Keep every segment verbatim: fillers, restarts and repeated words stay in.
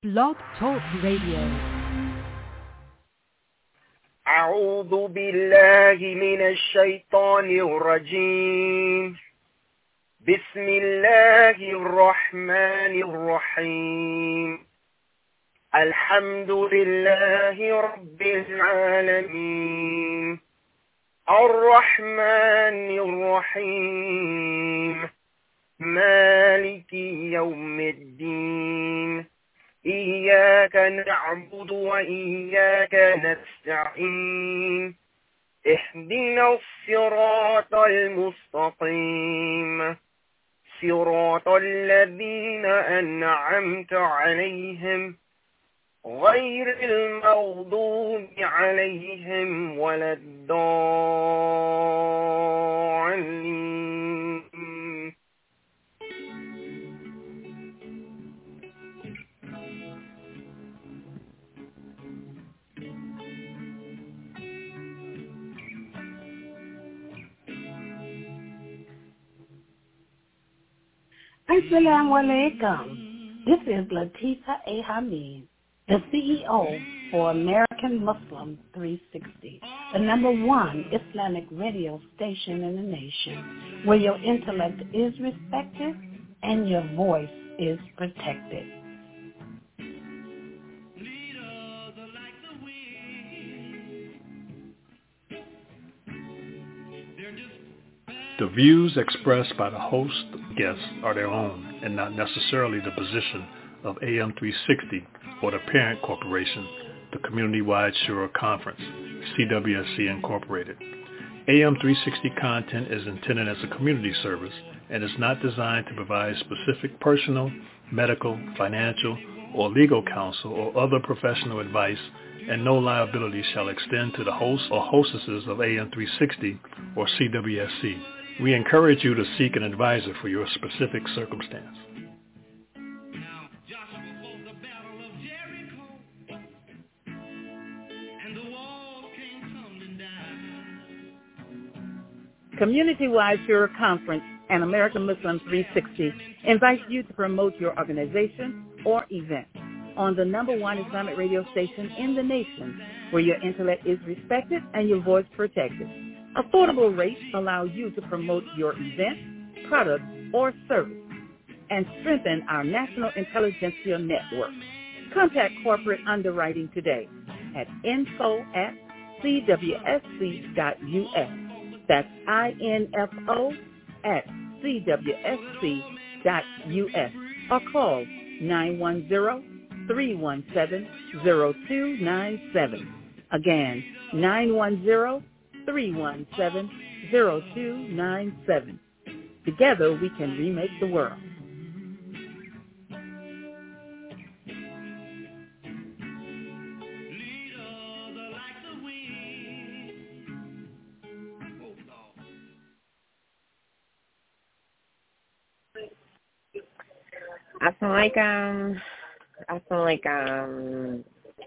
Blog Talk Radio. أعوذ بالله من الشيطان الرجيم. بسم الله الرحمن الرحيم. الحمد لله رب العالمين الرحمن الرحيم مالك يوم الدين إياك نعبد وإياك نستعين اهدنا الصراط المستقيم صراط الذين أنعمت عليهم غير المغضوب عليهم ولا الضالين. Assalamu alaikum. This is Latifa A. Hamid, the C E O for American Muslim three sixty, the number one Islamic radio station in the nation, where your intellect is respected and your voice is protected. The views expressed by the host and guests are their own and not necessarily the position of A M three sixty or the parent corporation, the Community-Wide Shura Conference, C W S C Incorporated. A M three sixty content is intended as a community service and is not designed to provide specific personal, medical, financial, or legal counsel or other professional advice, and no liability shall extend to the hosts or hostesses of A M three sixty or C W S C. We encourage you to seek an advisor for your specific circumstance. Community-Wide Shura Conference and American Muslim three sixty invites you to promote your organization or event on the number one Islamic radio station in the nation, where your intellect is respected and your voice protected. Affordable rates allow you to promote your event, product, or service and strengthen our national intelligentsia network. Contact corporate underwriting today at info at c w s c dot u s. That's I N F O at C W S C dot U S or call nine one zero, three one seven, zero two nine seven. Again, nine one zero, three one seven, zero two nine seven. Together we can remake the world. Assalamualaikum. Assalamualaikum.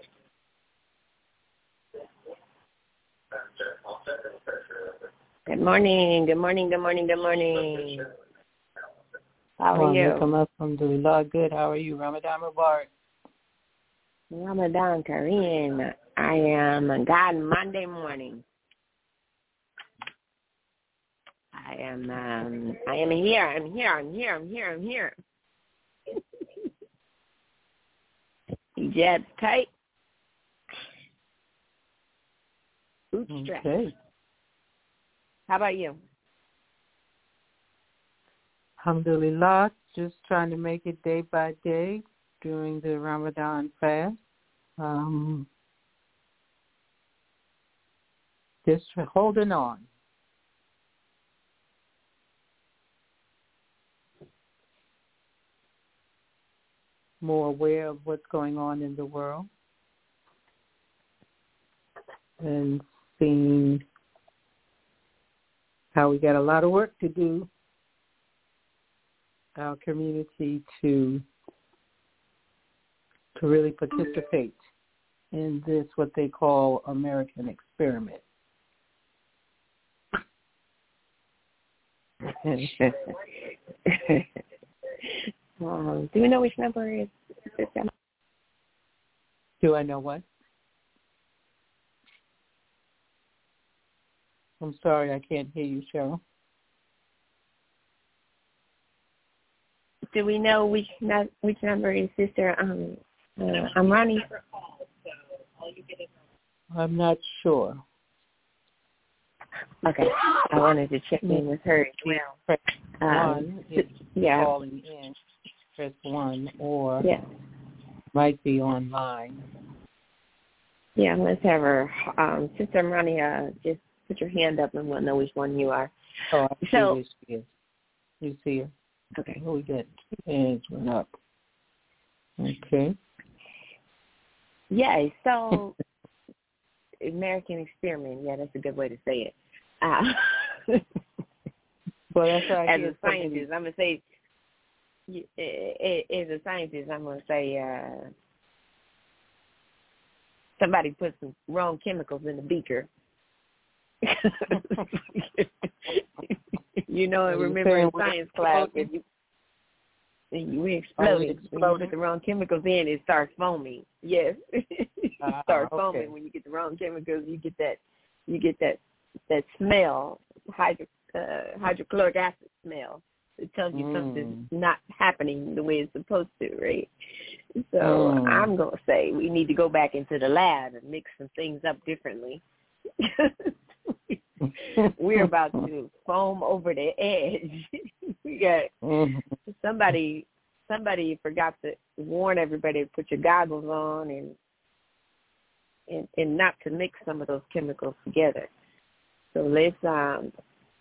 Good morning. Good morning. Good morning. Good morning. How are you? Alhamdulillah. Good. How are you? Ramadan Mubarak. Ramadan Kareem. I am God Monday morning. I am. Um, I am here. I'm here. I'm here. I'm here. I'm here. Jabs tight. Bootstrap. Okay. How about you? Alhamdulillah. Just trying to make it day by day during the Ramadan fast. Um, just holding on. More aware of what's going on in the world and seeing how we got a lot of work to do, our community to to really participate in this, what they call American experiment. um, do you know which number is this? Do I know what? I'm sorry, I can't hear you, Cheryl. Do we know which which number is Sister um, uh, Amrani? I'm not sure. Okay, I wanted to check in with her as well. Press Um, one if yeah. calling in. Press one, or yeah. might be online. Yeah, let's have her. Um, Sister Amrani, uh, just put your hand up and we'll know which one you are. Oh, I see so, where she is. You see her? Okay. Oh, we got two hands went up. Okay. Yeah, so American experiment. Yeah, that's a good way to say it. Uh, well, that's right. As a scientist, I'm going to say, as a scientist, I'm going to say uh, somebody put some wrong chemicals in the beaker. You know, I remember in science class, if you, we exploded. When you put the wrong chemicals in, it starts foaming. Yes, it uh, starts okay. foaming when you get the wrong chemicals. You get that, you get that, that smell, hydro, uh, hydrochloric acid smell. It tells you mm. something's not happening the way it's supposed to, right? So mm. I'm gonna say we need to go back into the lab and mix some things up differently. We're about to foam over the edge. We got mm-hmm. somebody. Somebody forgot to warn everybody to put your goggles on and, and and not to mix some of those chemicals together. So let's um,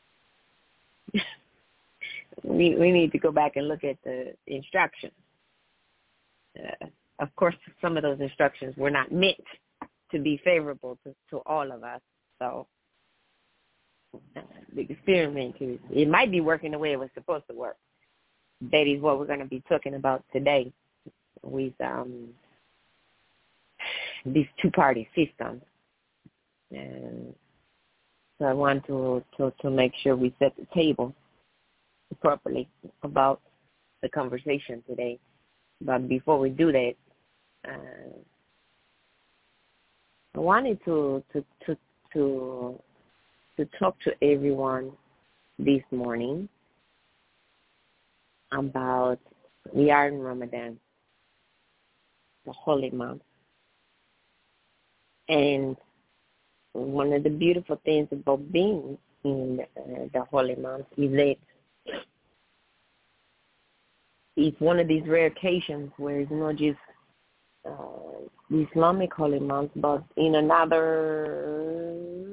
we we need to go back and look at the instructions. Uh, of course, some of those instructions were not meant to be favorable to, to all of us. So uh, the experiment is, it might be working the way it was supposed to work. That is what we're going to be talking about today with um, these two-party systems. And so I want to, to, to make sure we set the table properly about the conversation today. But before we do that, uh, I wanted to to to to to talk to everyone this morning about, we are in Ramadan, the holy month, and one of the beautiful things about being in uh, the holy month is that it's one of these rare occasions where it's not just uh, the Islamic holy month, but in another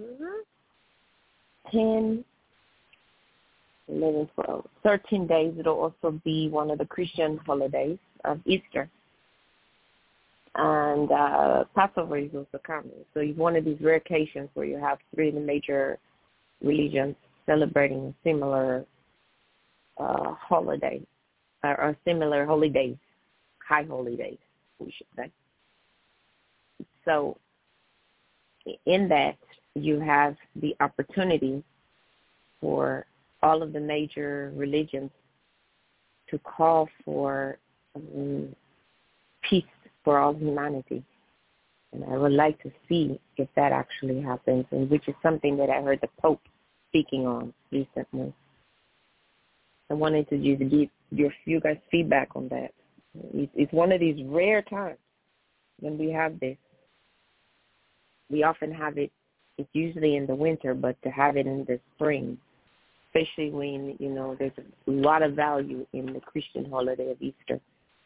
ten, eleven, twelve, thirteen days, it'll also be one of the Christian holidays of Easter. And uh, Passover is also coming. So it's one of these rare occasions where you have three of the major religions celebrating similar uh, holidays, or, or similar holy days, high holy days, we should say. So in that, you have the opportunity for all of the major religions to call for um, peace for all humanity. And I would like to see if that actually happens, and which is something that I heard the Pope speaking on recently. I wanted to just give your, you guys feedback on that. It's one of these rare times when we have this. We often have it, it's usually in the winter, but to have it in the spring, especially when, you know, there's a lot of value in the Christian holiday of Easter.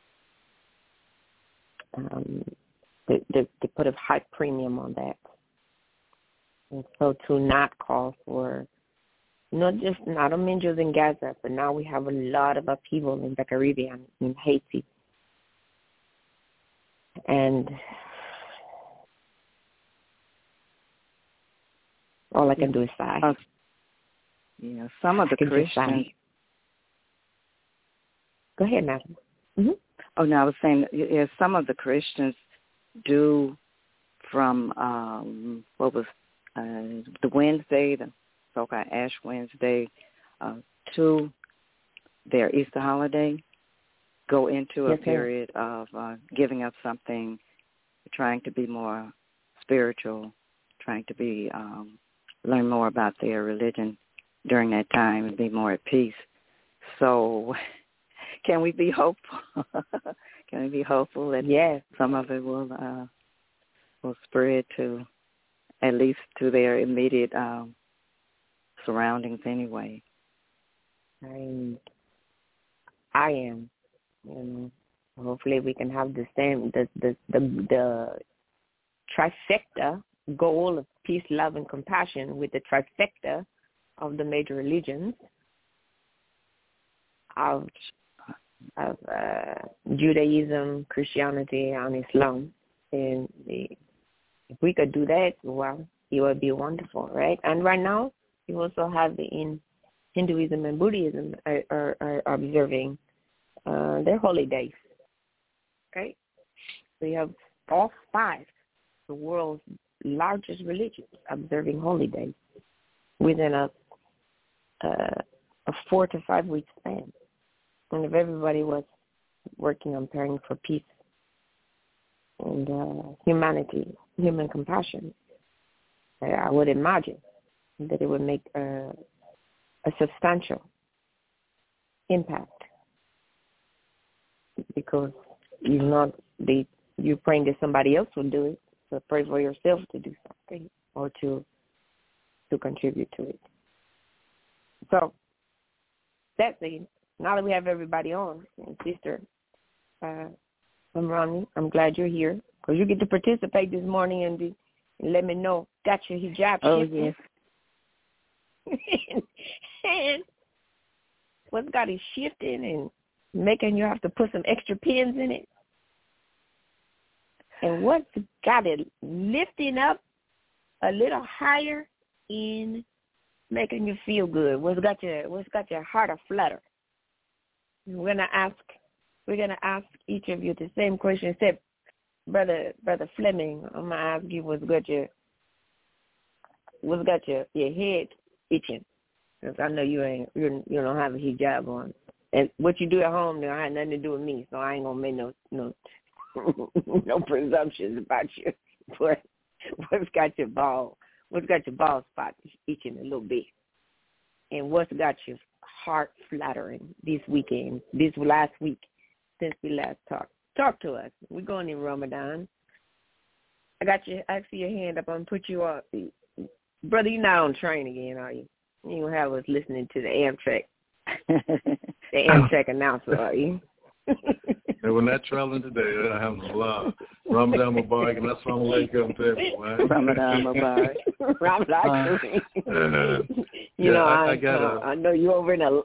Um, they, they, they put a high premium on that. And so to not call for, not just, not only just in Gaza, but now we have a lot of upheaval in the Caribbean, in Haiti. And all I can do is sigh. Uh, yeah, some of the Christians. Go ahead, madam. Mm-hmm. Oh, no, I was saying, yeah, some of the Christians do from, um, what was uh, the Wednesday, the so-called Ash Wednesday, uh, to their Easter holiday, go into a yes, period of uh, giving up something trying to be more spiritual, trying to be um, learn more about their religion during that time and be more at peace. So can we be hopeful? Can we be hopeful that yes. some of it will uh, will spread to at least to their immediate um, surroundings anyway? I, I am. You know, hopefully we can have the same the the the, the trifecta goal of peace, love, and compassion with the trifecta of the major religions of of uh, Judaism, Christianity, and Islam. And the, if we could do that, well, it would be wonderful, right? And right now, you also have the in Hinduism and Buddhism are, are, are observing uh, their holy days, right? We have all five, the world's largest religions, observing holy days within a uh, a four to five week span. And if everybody was working on praying for peace and uh, humanity, human compassion, I would imagine that it would make a, a substantial impact, because you're not the you're praying that somebody else will do it, so pray for yourself to do something or to to contribute to it. So that's it. Now that we have everybody on, and Sister uh, Amrani, I'm glad you're here, because you get to participate this morning and, be, and let me know. Got your hijab Oh, shifting. yes. And what's got it shifting and making you have to put some extra pins in it? And what's got it lifting up a little higher in making you feel good? What's got your What's got your heart aflutter? We're gonna ask. We're gonna ask each of you the same question. Except, brother, brother Fleming, I'm gonna ask you what's got your What's got your your head itching? Because I know you ain't you you don't have a hijab on, and what you do at home now had nothing to do with me, so I ain't gonna make no no no presumptions about you. But what's got your ball? What's got your ball spot itching a little bit? And what's got your heart fluttering this weekend, this last week since we last talked? Talk to us. We're going in Ramadan. I got you. I see your hand up. I'm going to put you on. Brother, you're not on train again, are you? You don't have us listening to the Amtrak, the Amtrak announcer, are you? And we're not traveling today. Alhamdulillah. Ramadan Mubarak, and assalamu alaikum to everyone. Ramadan Mubarak. Ramadan. Uh, you yeah, know, I, I, I, got uh, I know you over in a.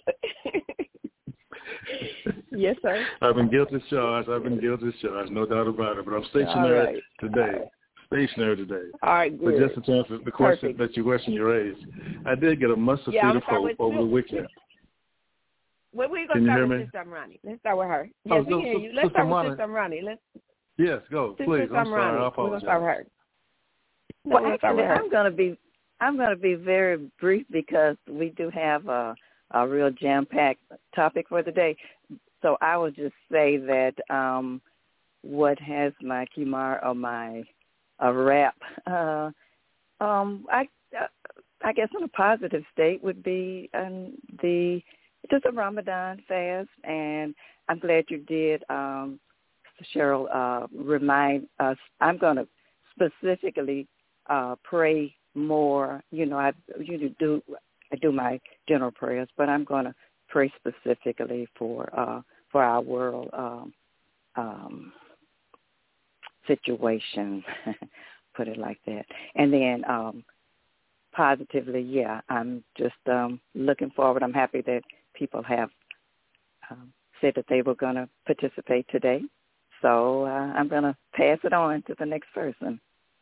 Yes, sir. I've been guilty as charged. I've been guilty as charged. No doubt about it. But I'm stationary right. today. Stationary today. All right, good. But just in terms of the question Perfect. that you question you raised, I did get a mustard yeah, seed of hope over the weekend. Well, we're Can going to you start hear with me? Sister Amrani. Let's start with her. Oh, Yes, we so- can hear so- you. Let's Sister start with Amrani. Sister Amrani. Let's, Yes, go, Sister please. I'm sorry. I Amrani. We're apologize. going to start with her. No, Well, we'll start actually, with her. I'm going to be I'm going to be very brief, because we do have a, a real jam-packed topic for the day. So I will just say that um, what has my kimar or my a wrap, uh, um, I uh, I guess in a positive state would be um, the just a Ramadan fast, and I'm glad you did, um, Cheryl, uh, remind us. I'm going to specifically uh, pray more. You know, I usually do I do my general prayers, but I'm going to pray specifically for uh, for our world um, um, situation, put it like that. And then um, positively, yeah, I'm just um, looking forward. I'm happy that people have um, said that they were going to participate today. So uh, I'm going to pass it on to the next person.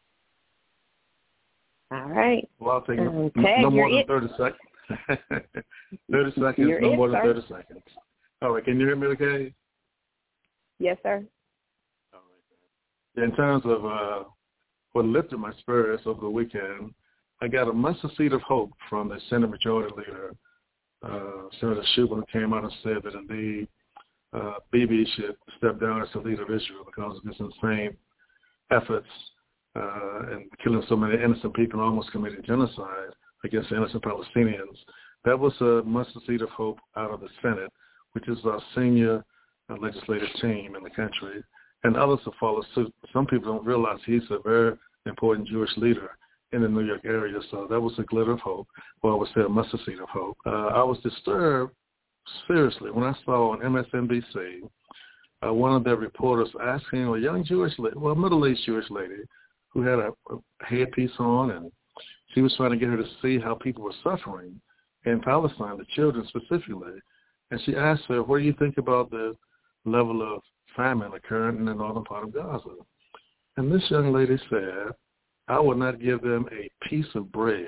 All right. Well, I'll take Um, no, Tag, no more you're than it. thirty seconds. thirty seconds, You're no it, more than sir. thirty seconds. All right, can you hear me okay? Yes, sir. All right. In terms of uh, what lifted my spirits over the weekend, I got a mustard seed of hope from the Senate Majority Leader, uh, Senator Shubin, who came out and said that indeed uh, Bibi should step down as the leader of Israel because of this insane efforts uh, and killing so many innocent people and almost committed genocide against the innocent Palestinians. That was a mustard seed of hope out of the Senate, which is our senior uh, legislative team in the country, and others have followed suit. Some people don't realize he's a very important Jewish leader in the New York area, so that was a glitter of hope, or I would say a mustard seed of hope. Uh, I was disturbed, seriously, when I saw on M S N B C uh, one of their reporters asking a young Jewish lady, well, middle-aged Jewish lady, who had a, a headpiece on, and she was trying to get her to see how people were suffering in Palestine, the children specifically. And she asked her, what do you think about the level of famine occurring in the northern part of Gaza? And this young lady said, I would not give them a piece of bread.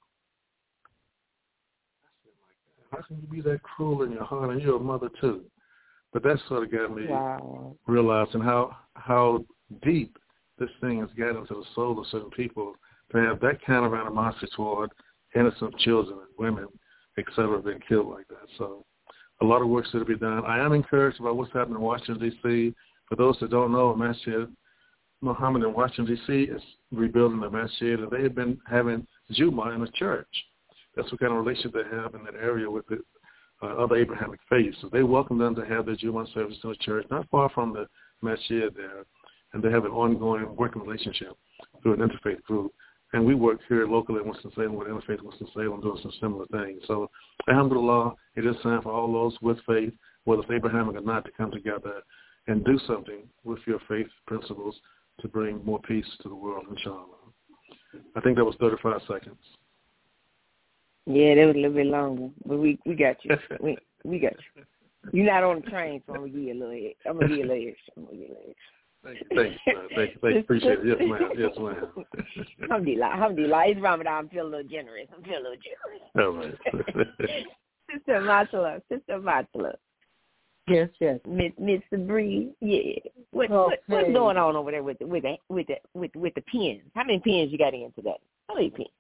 I said, my God, how can you be that cruel in your heart? And you're a mother too. But that sort of got me wow. realizing how how deep this thing has gotten into the soul of certain people to have that kind of animosity toward innocent children and women, et cetera, being killed like that. So a lot of work still to be done. I am encouraged about what's happening in Washington, D C. For those that don't know, Masjid Muhammad in Washington, D C is rebuilding the masjid, and they have been having Jumu'ah in the church. That's what kind of relationship they have in that area with the uh, other Abrahamic faiths. So they welcome them to have their Jumu'ah service in the church, not far from the masjid there, and they have an ongoing working relationship through an interfaith group. And we work here locally in Winston-Salem with Interfaith Winston-Salem doing some similar things. So, alhamdulillah, it is time for all those with faith, whether it's Abrahamic or not, to come together and do something with your faith principles to bring more peace to the world, inshallah. I think that was thirty-five seconds. Yeah, that was a little bit longer, but we we got you. we we got you. You're not on the train, so I'm gonna give you a little edge. I'm gonna give you a little edge. I'm gonna give you a little edge. Thank you, thank you, thank you, thank you. Appreciate it. Yes, ma'am. Yes, ma'am. Alhamdulillah, alhamdulillah. It's Ramadan. I'm feeling a little generous. I'm feeling a little generous. All right. Sister Matala, Sister Matala. Yes, yes. Miss Miss Bree, yeah. What, okay. what what's going on over there with the with the with the with with the pens? How many pens you got in today? How many pens?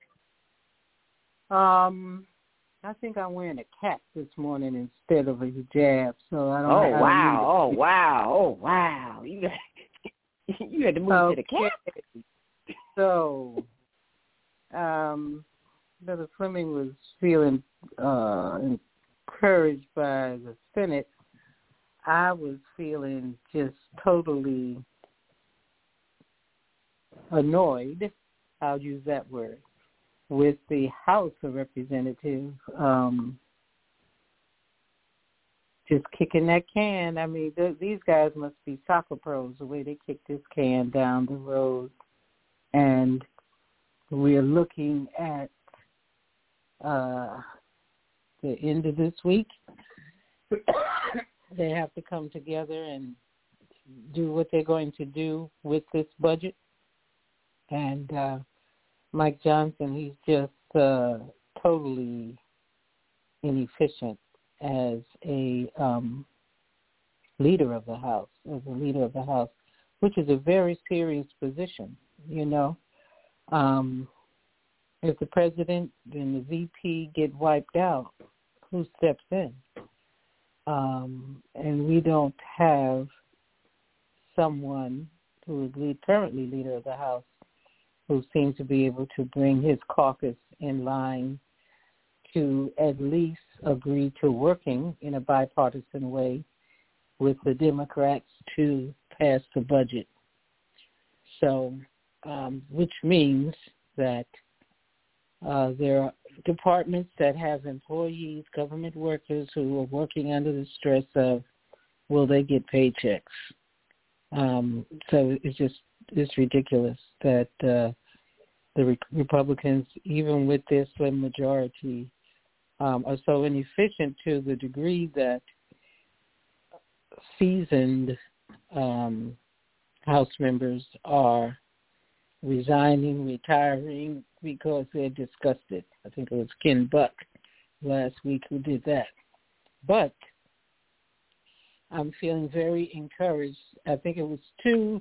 Um, I think I'm wearing a cap this morning instead of a hijab, so I don't. Oh I wow! don't Oh wow! Oh wow! You got you had to move okay. to the cap. So, um, Brother Fleming was feeling uh, encouraged by the Senate. I was feeling just totally annoyed, I'll use that word, with the House of Representatives um, just kicking that can. I mean, th- these guys must be soccer pros, the way they kick this can down the road. And we're looking at uh, the end of this week. They have to come together and do what they're going to do with this budget. And uh, Mike Johnson, he's just uh, totally inefficient as a um, leader of the House, as a leader of the House, which is a very serious position, you know. Um, if the president and the V P get wiped out, who steps in? Um, and we don't have someone who is lead, currently leader of the House who seems to be able to bring his caucus in line to at least agree to working in a bipartisan way with the Democrats to pass the budget. So, um, which means that uh, there are departments that have employees, government workers who are working under the stress of, will they get paychecks? Um, so it's just, it's ridiculous that uh, the Re- Republicans, even with their slim majority, um, are so inefficient to the degree that seasoned um, House members are resigning, retiring, because they're disgusted. I think it was Ken Buck last week who did that. But I'm feeling very encouraged. I think it was two,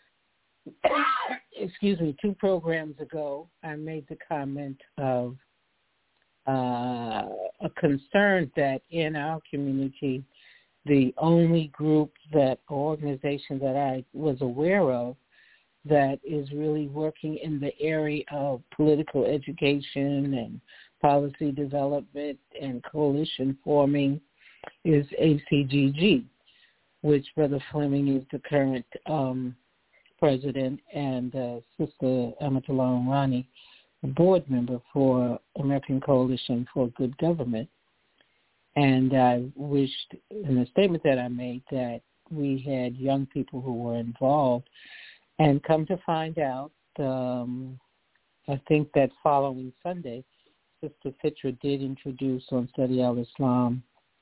excuse me, two programs ago, I made the comment of uh, a concern that in our community, the only group that, organization that I was aware of that is really working in the area of political education and policy development and coalition forming is A C G G, which Brother Fleming is the current um, president, and uh, Sister Amatullah Rani, a board member for American Coalition for Good Government. And I wished in the statement that I made that we had young people who were involved, and come to find out, um, I think that following Sunday, Sister Fitra did introduce on Study Al-Islam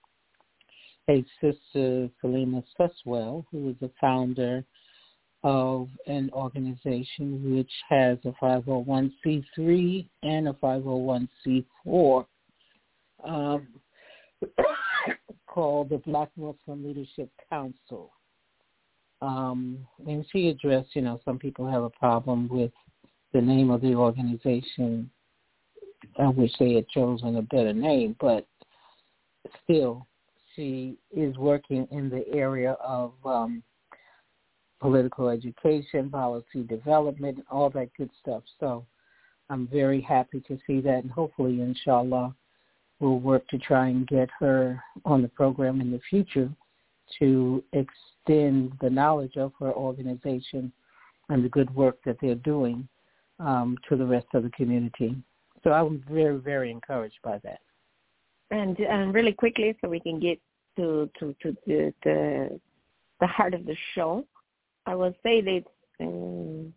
a Sister Salima Suswell, who is the founder of an organization which has a five oh one c three and a five oh one c four um, called the Black Muslim Leadership Council. Um, and she addressed, you know, some people have a problem with the name of the organization. I wish they had chosen a better name, but still, she is working in the area of um, political education, policy development, all that good stuff. So I'm very happy to see that, and hopefully, inshallah, we'll work to try and get her on the program in the future to extend the knowledge of her organization and the good work that they're doing um, to the rest of the community. So I'm very, very encouraged by that. And um, really quickly, so we can get to to, to the, the the heart of the show, I will say that um,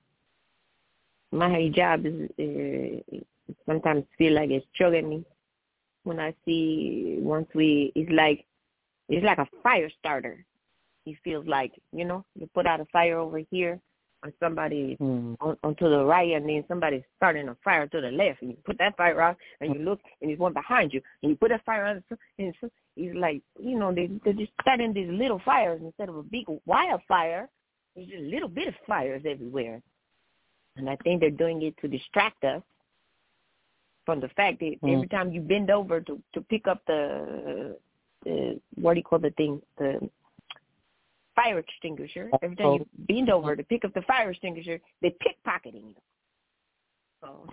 my hijab is uh, sometimes feel like it's choking me when I see once we it's like it's like a fire starter. It feels like, you know, you put out a fire over here on somebody mm. on, on to the right, and then somebody's starting a fire to the left, and you put that fire out, and you look, and there's one behind you, and you put that fire out, and it's, it's like, you know, they, they're just starting these little fires instead of a big wildfire. There's just a little bit of fires everywhere. And I think they're doing it to distract us from the fact that mm. every time you bend over to, to pick up the, the, what do you call the thing, the fire extinguisher, every time you bend over to pick up the fire extinguisher, they're pickpocketing you. So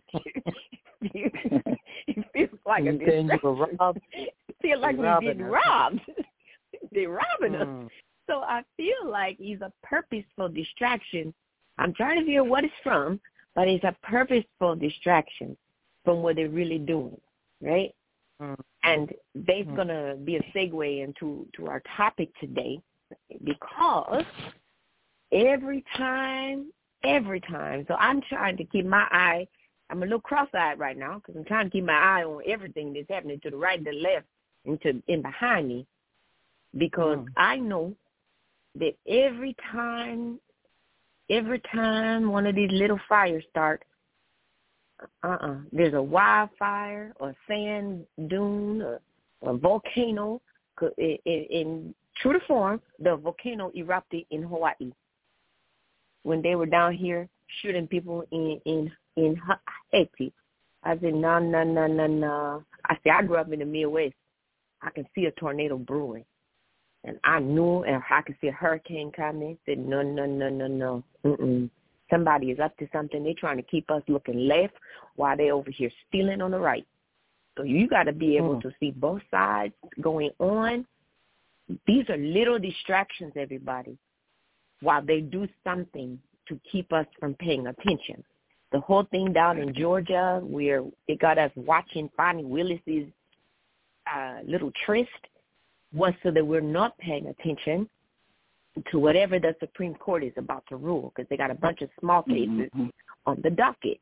it feels like a distraction. It feels like we're getting robbed. They're robbing mm. us. So I feel like it's a purposeful distraction. I'm trying to figure what it's from, but it's a purposeful distraction from what they're really doing, right? Mm. And that's mm. going to be a segue into to our topic today, because every time, every time, so I'm trying to keep my eye, I'm a little cross-eyed right now because I'm trying to keep my eye on everything that's happening to the right and the left and to in behind me, because mm. I know that every time, every time one of these little fires start, uh-uh, there's a wildfire or sand dune or a volcano. In, in true to form, the volcano erupted in Hawaii when they were down here shooting people in in in Haiti. I said, no, no, no, no, no. I said, I grew up in the Midwest. I can see a tornado brewing. And I knew, and I could see a hurricane coming. I said, no, no, no, no, no. Mm-mm. Somebody is up to something. They're trying to keep us looking left while they're over here stealing on the right. So you got to be able mm. to see both sides going on. These are little distractions, everybody, while they do something to keep us from paying attention. The whole thing down in Georgia, where it got us watching Fonnie Willis's uh, little tryst, was so that we're not paying attention to whatever the Supreme Court is about to rule, because they got a bunch of small cases mm-hmm. on the docket.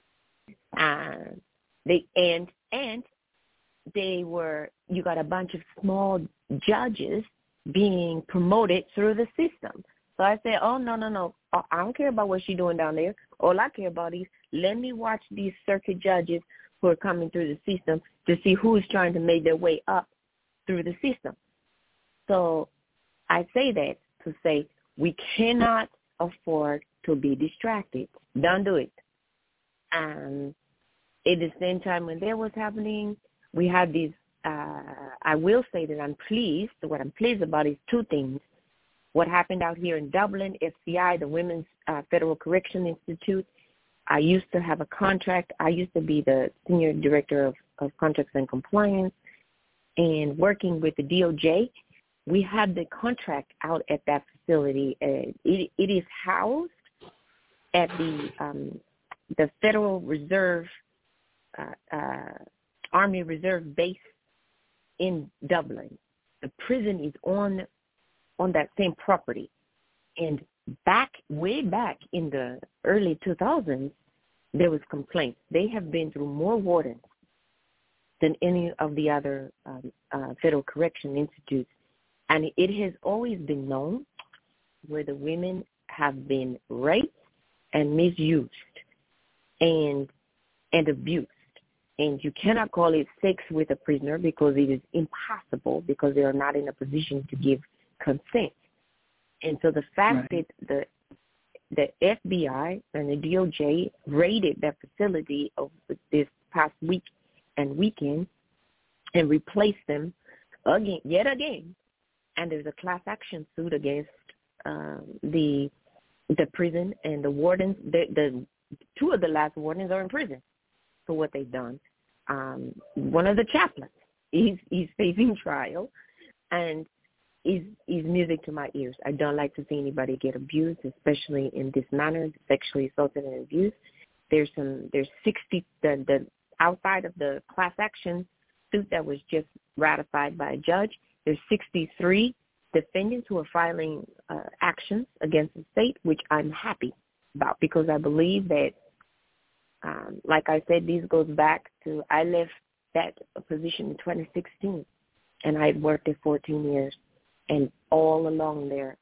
Uh, they and and they were you got a bunch of small judges being promoted through the system. So I said, oh no no no, I don't care about what she's doing down there. All I care about is let me watch these circuit judges who are coming through the system to see who is trying to make their way up through the system. So I say that to say we cannot afford to be distracted. Don't do it. And at the same time, when that was happening, we had these, uh, I will say that I'm pleased. What I'm pleased about is two things. what happened out here in Dublin, F C I, the Women's uh, Federal Correction Institute. I used to have a contract. I used to be the Senior Director of, of Contracts and Compliance, and working with the D O J. We had the contract out at that facility. Uh, it, it is housed at the um, the Federal Reserve, uh, uh, Army Reserve Base in Dublin. The prison is on on that same property. And back, way back in the early two thousands, there was complaints. They have been through more wardens than any of the other um, uh, federal correction institutes. And it has always been known where the women have been raped and misused and and abused. And you cannot call it sex with a prisoner because it is impossible, because they are not in a position to give consent. And so the fact right. that the the F B I and the D O J raided that facility over this past week and weekend and replaced them again, yet again, and there's a class action suit against um, the the prison and the wardens. The, the two of the last wardens are in prison for what they've done. Um, one of the chaplains, he's he's facing trial, and is is music to my ears. I don't like to see anybody get abused, especially in this manner, sexually assaulted and abused. There's some there's sixty the, the outside of the class action suit that was just ratified by a judge. There's sixty-three defendants who are filing uh, actions against the state, which I'm happy about, because I believe that, um, like I said, this goes back to, I left that position in twenty sixteen, and I had worked there fourteen years, and all along there,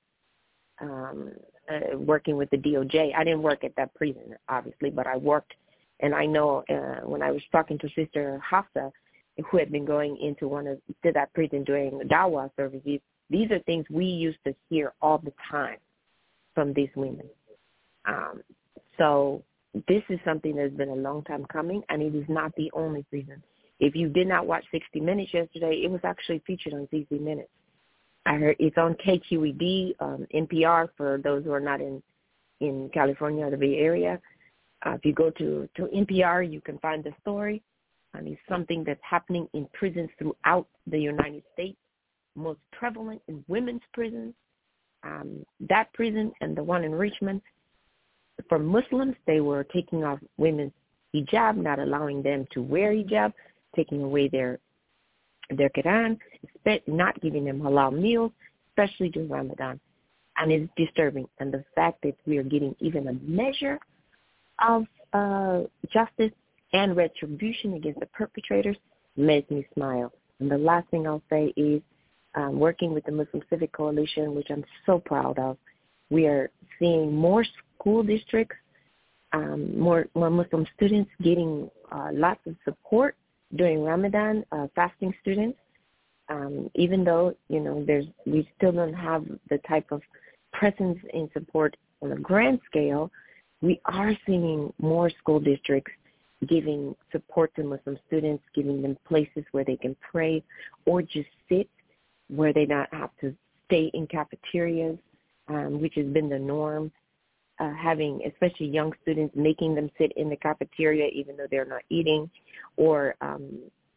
um, uh, working with the D O J. I didn't work at that prison, obviously, but I worked, and I know uh, when I was talking to Sister Hafsa, who had been going into one of to that prison doing Dawa services, these are things we used to hear all the time from these women. Um, so this is something that's been a long time coming, and it is not the only prison. If you did not watch sixty minutes yesterday, it was actually featured on sixty minutes. I heard it's on K Q E D, um, N P R for those who are not in, in California or the Bay Area. Uh, if you go to, to N P R, you can find the story. And it's something that's happening in prisons throughout the United States, most prevalent in women's prisons. Um, that prison and the one in Richmond, for Muslims, they were taking off women's hijab, not allowing them to wear hijab, taking away their their Quran, not giving them halal meals, especially during Ramadan. And it's disturbing. And the fact that we are getting even a measure of uh, justice and retribution against the perpetrators makes me smile. And the last thing I'll say is um, working with the Muslim Civic Coalition, which I'm so proud of, we are seeing more school districts, um, more, more Muslim students getting uh, lots of support during Ramadan, uh, fasting students, um, even though, you know, there's we still don't have the type of presence and support on a grand scale. We are seeing more school districts giving support to Muslim students, giving them places where they can pray or just sit, where they not have to stay in cafeterias, um, which has been the norm, uh, having especially young students, making them sit in the cafeteria even though they're not eating, or um,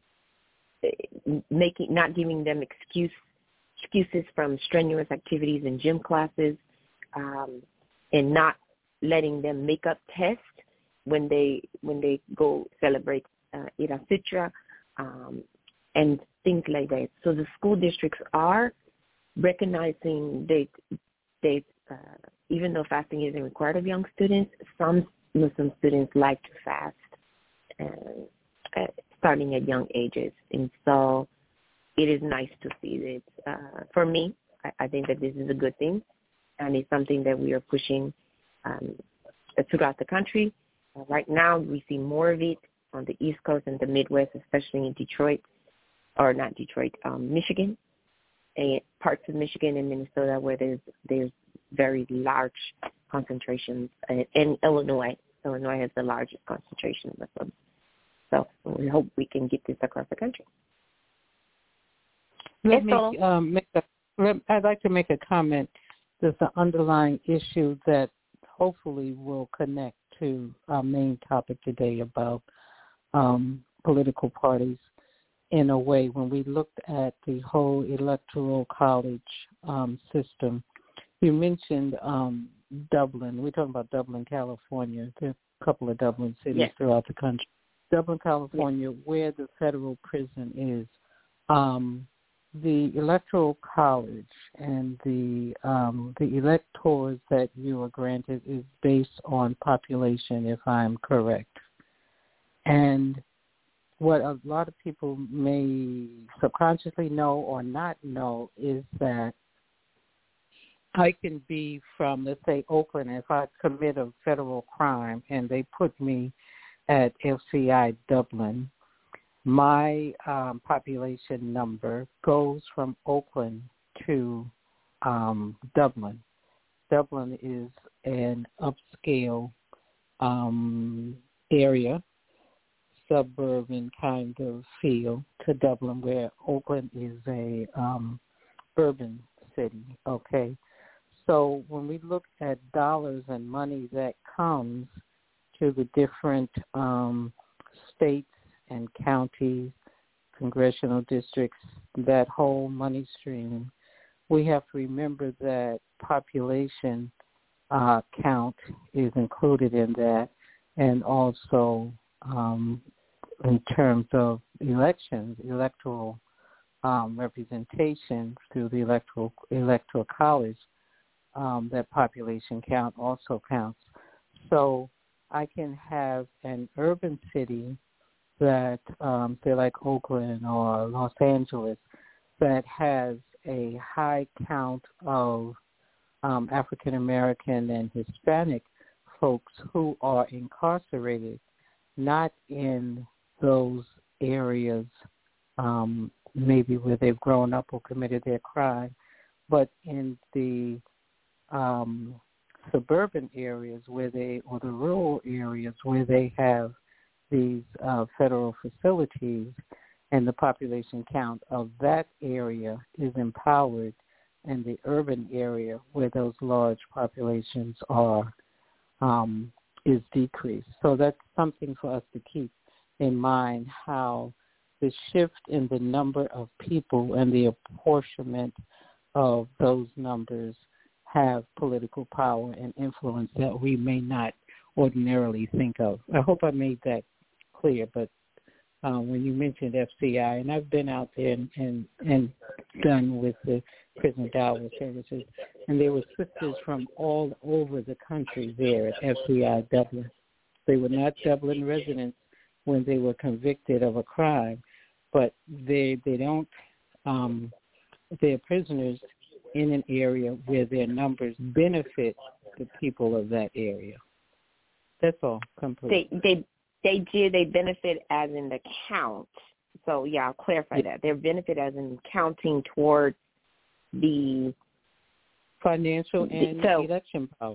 making not giving them excuse excuses from strenuous activities in gym classes, um, and not letting them make up tests when they when they go celebrate uh, Eid al-Fitr, um, and things like that. So the school districts are recognizing that they, uh, even though fasting isn't required of young students, some Muslim students like to fast, and, uh, starting at young ages. And so it is nice to see that. Uh, for me, I, I think that this is a good thing, and it's something that we are pushing um, throughout the country. Uh, right now, we see more of it on the East Coast and the Midwest, especially in Detroit, or not Detroit, um, Michigan, and parts of Michigan and Minnesota where there's there's very large concentrations, and, and Illinois. Illinois has the largest concentration of Muslims. So we hope we can get this across the country. Let me um, make a, let, I'd like to make a comment. there's an underlying issue that hopefully will connect to our main topic today about um, political parties in a way. When we looked at the whole electoral college um, system, you mentioned um, Dublin. We're talking about Dublin, California. There are a couple of Dublin cities yes. throughout the country. Dublin, California, yes. where the federal prison is, um, the electoral college and the um, the electors that you are granted is based on population, if I'm correct. And what a lot of people may subconsciously know or not know is that I can be from, let's say, Oakland. If I commit a federal crime and they put me at F C I Dublin, my um, population number goes from Oakland to um, Dublin. Dublin is an upscale um, area, suburban kind of feel to Dublin, where Oakland is a um, urban city, okay? So when we look at dollars and money that comes to the different um, states and counties, congressional districts, that whole money stream, we have to remember that population uh, count is included in that, and also um, in terms of elections, electoral um, representation through the electoral electoral college, um, that population count also counts. So I can have an urban city that, um, say like Oakland or Los Angeles, that has a high count of um, African American and Hispanic folks who are incarcerated, not in those areas um, maybe where they've grown up or committed their crime, but in the um, suburban areas where they, or the rural areas where they have these uh, federal facilities, and the population count of that area is empowered, and the urban area where those large populations are um, is decreased. So that's something for us to keep in mind, how the shift in the number of people and the apportionment of those numbers have political power and influence that we may not ordinarily think of. I hope I made that clear, but uh, when you mentioned F C I, and I've been out there and, and, and done with the prison dialysis services, and there were sisters from all over the country there at F C I Dublin. They were not Dublin residents when they were convicted of a crime, but they they don't, um, they're prisoners in an area where their numbers benefit the people of that area. That's all. Complete. They they they do. They benefit as in the count. So yeah, I'll clarify yeah. that. They benefit as in counting toward the financial and so, election power.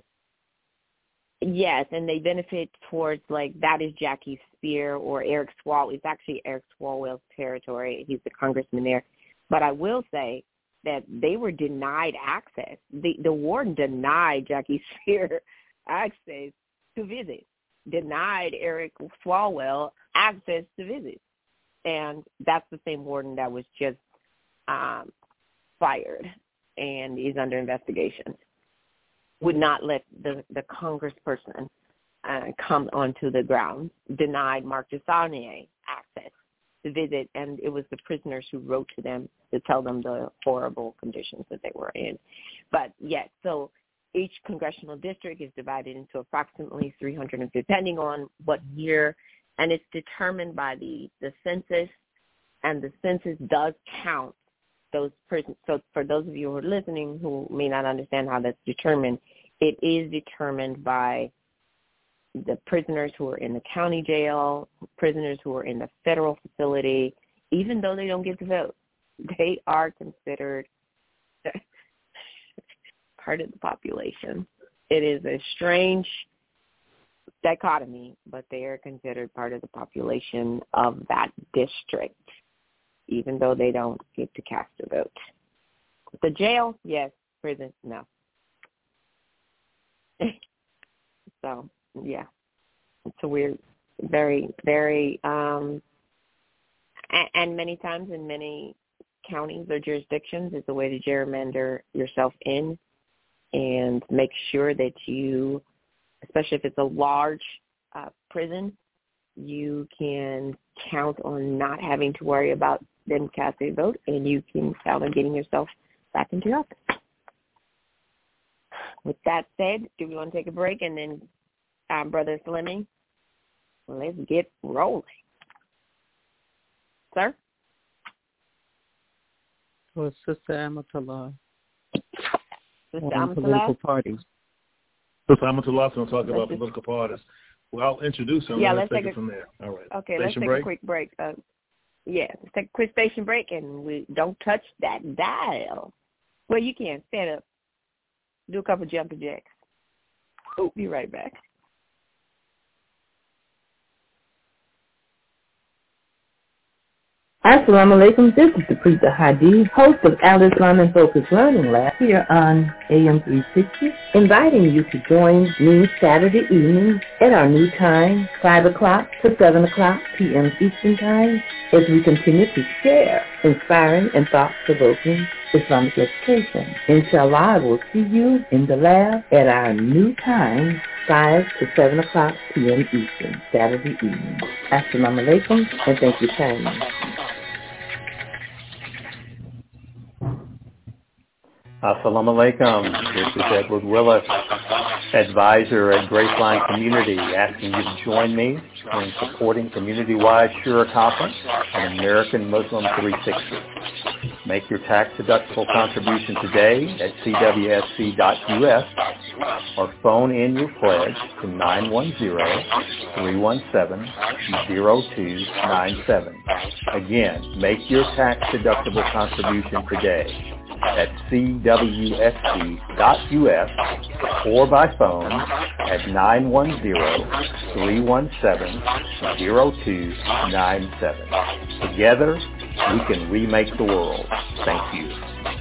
Yes, and they benefit towards, like, that is Jackie Spear or Eric Swalwell. It's actually Eric Swalwell's territory. He's the congressman there. But I will say that they were denied access. The the warden denied Jackie Spear access to visit, denied Eric Swalwell access to visit. And that's the same warden that was just um, fired and is under investigation. Would not let the, the congressperson uh, come onto the grounds, denied Mark Desaulniers access to visit, and it was the prisoners who wrote to them to tell them the horrible conditions that they were in. But yes, so each congressional district is divided into approximately three hundred fifty, depending on what year, and it's determined by the, the census, and the census does count those prisons. So for those of you who are listening who may not understand how that's determined, it is determined by the prisoners who are in the county jail, prisoners who are in the federal facility. Even though they don't get to vote, they are considered part of the population. It is a strange dichotomy, but they are considered part of the population of that district, even though they don't get to cast a vote. The jail, yes. Prison, no. So, yeah, it's a weird, very, very, um, and, and many times in many counties or jurisdictions, it's a way to gerrymander yourself in and make sure that you, especially if it's a large uh, prison, you can count on not having to worry about them casting a vote, and you can count on getting yourself back into office. With that said, do we want to take a break? And then, um, Brother Fleming, let's get rolling. Sir? Well, Sister Amatullah. Sister On political Amatullah? parties. Sister Amatullah is going to talk Let's about just, political parties. Well, I'll introduce him yeah, and let's let's take take a, it from there. All right. Okay, Station let's take break? a quick break. Uh, yeah, let's take a quick station break, and we don't touch that dial. Well, you can. Stand up. Do a couple jumping jacks. Oh, be right back. Assalamu alaikum, this is the Preacher Hadid, host of Al Islam and Focus Learning Lab here on A M three sixty, inviting you to join me Saturday evening at our new time, five o'clock to seven o'clock p.m. Eastern Time, as we continue to share inspiring and thought-provoking Islamic education. Inshallah, I will see you in the lab at our new time, five to seven o'clock p.m. Eastern, Saturday evening. Assalamu alaikum, and thank you kindly. Assalamu alaikum. This is Edward Willis, advisor at Graceline Community, asking you to join me in supporting community-wide Shura Conference and American Muslim three sixty. Make your tax-deductible contribution today at c w s c dot u s or phone in your pledge to nine one zero, three one seven, zero two nine seven. Again, make your tax-deductible contribution today at c w s c dot u s or by phone at nine one zero, three one seven, zero two nine seven. Together, we can remake the world. Thank you.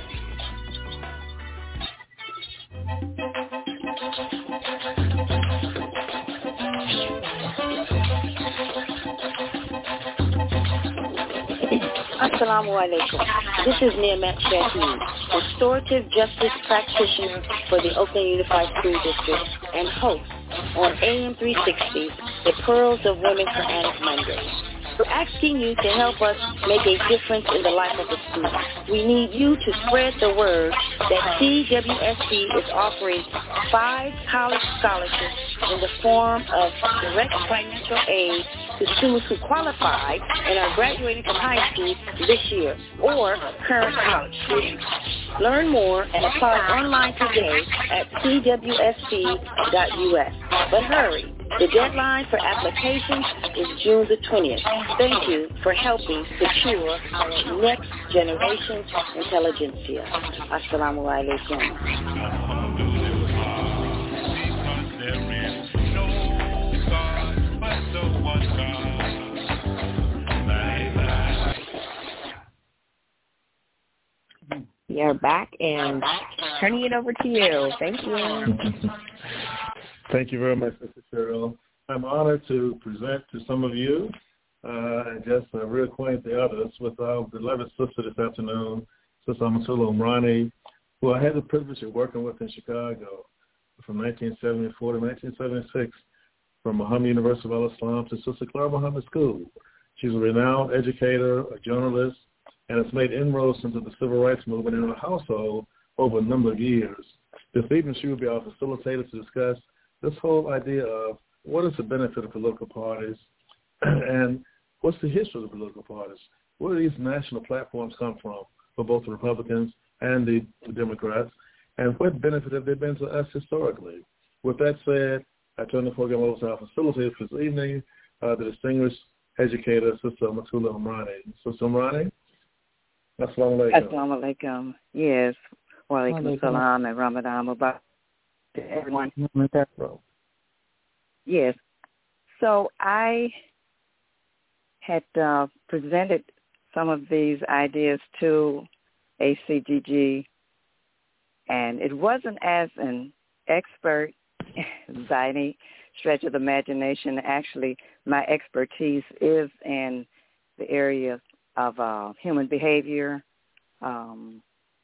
Assalamu alaikum. This is Niamat Shahid, restorative justice practitioner for the Oakland Unified School District and host on A M three sixty, The Pearls of Women Quranic Monday. We're asking you to help us make a difference in the life of the student. We need you to spread the word that C W S C is offering five college scholarships in the form of direct financial aid to students who qualify and are graduating from high school this year or current college students. Learn more and apply online today at c w s c dot u s. But hurry. The deadline for applications is June the twentieth. Thank you for helping secure our next generation's intelligentsia. Assalamu alaikum. You're back and turning it over to you. Thank you. Thank you very much, Sister Cheryl. I'm honored to present to some of you uh, and just uh, reacquaint the others with our beloved sister this afternoon, Sister Amatullah Umrani, who I had the privilege of working with in Chicago from nineteen seventy-four to nineteen seventy-six, from Muhammad University of Al-Islam to Sister Clara Muhammad School. She's a renowned educator, a journalist, and has made inroads into the civil rights movement in her household over a number of years. This evening she will be our facilitator to discuss this whole idea of what is the benefit of political parties and what's the history of the political parties. Where do these national platforms come from for both the Republicans and the, the Democrats, and what benefit have they been to us historically? With that said, I turn the program over to our facilitator for this evening, uh, the distinguished educator, Sister Amatullah Umrani. Sister Umrani? Assalamu alaikum. Assalamu alaikum. Yes. Wa alaikum salam and Ramadan Mubarak to everyone. Yes. So I had uh, presented some of these ideas to A C G G, and it wasn't as an expert by any stretch of the imagination. Actually, my expertise is in the area of uh, human behavior. Um,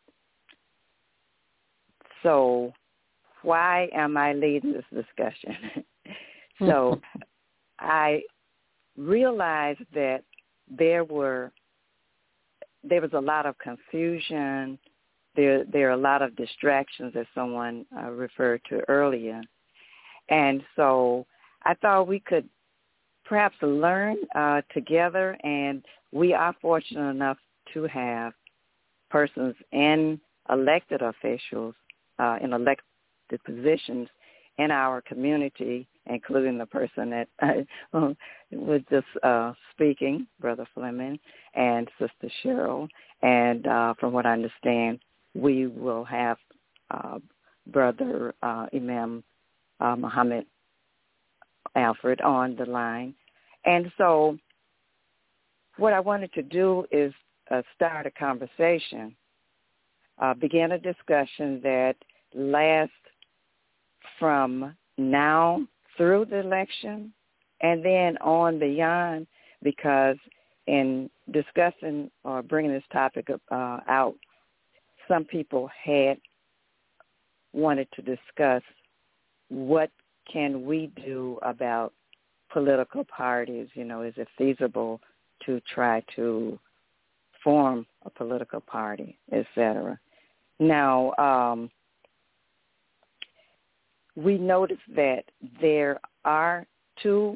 so why am I leading this discussion? So I realized that there were there was a lot of confusion. There there are a lot of distractions, as someone uh, referred to earlier. And so I thought we could perhaps learn uh, together, and we are fortunate enough to have persons in elected officials, uh, in elected positions in our community, including the person that uh, was just uh, speaking, Brother Fleming and Sister Cheryl. And uh, from what I understand, we will have uh, Brother uh, Imam uh, Muhammad Alfred on the line. And so what I wanted to do is uh, start a conversation, uh, begin a discussion that lasts from now through the election and then on beyond, because in discussing or bringing this topic uh, out, some people had wanted to discuss what can we do about political parties. You know, is it feasible to try to form a political party, et cetera. Now, um, we noticed that there are two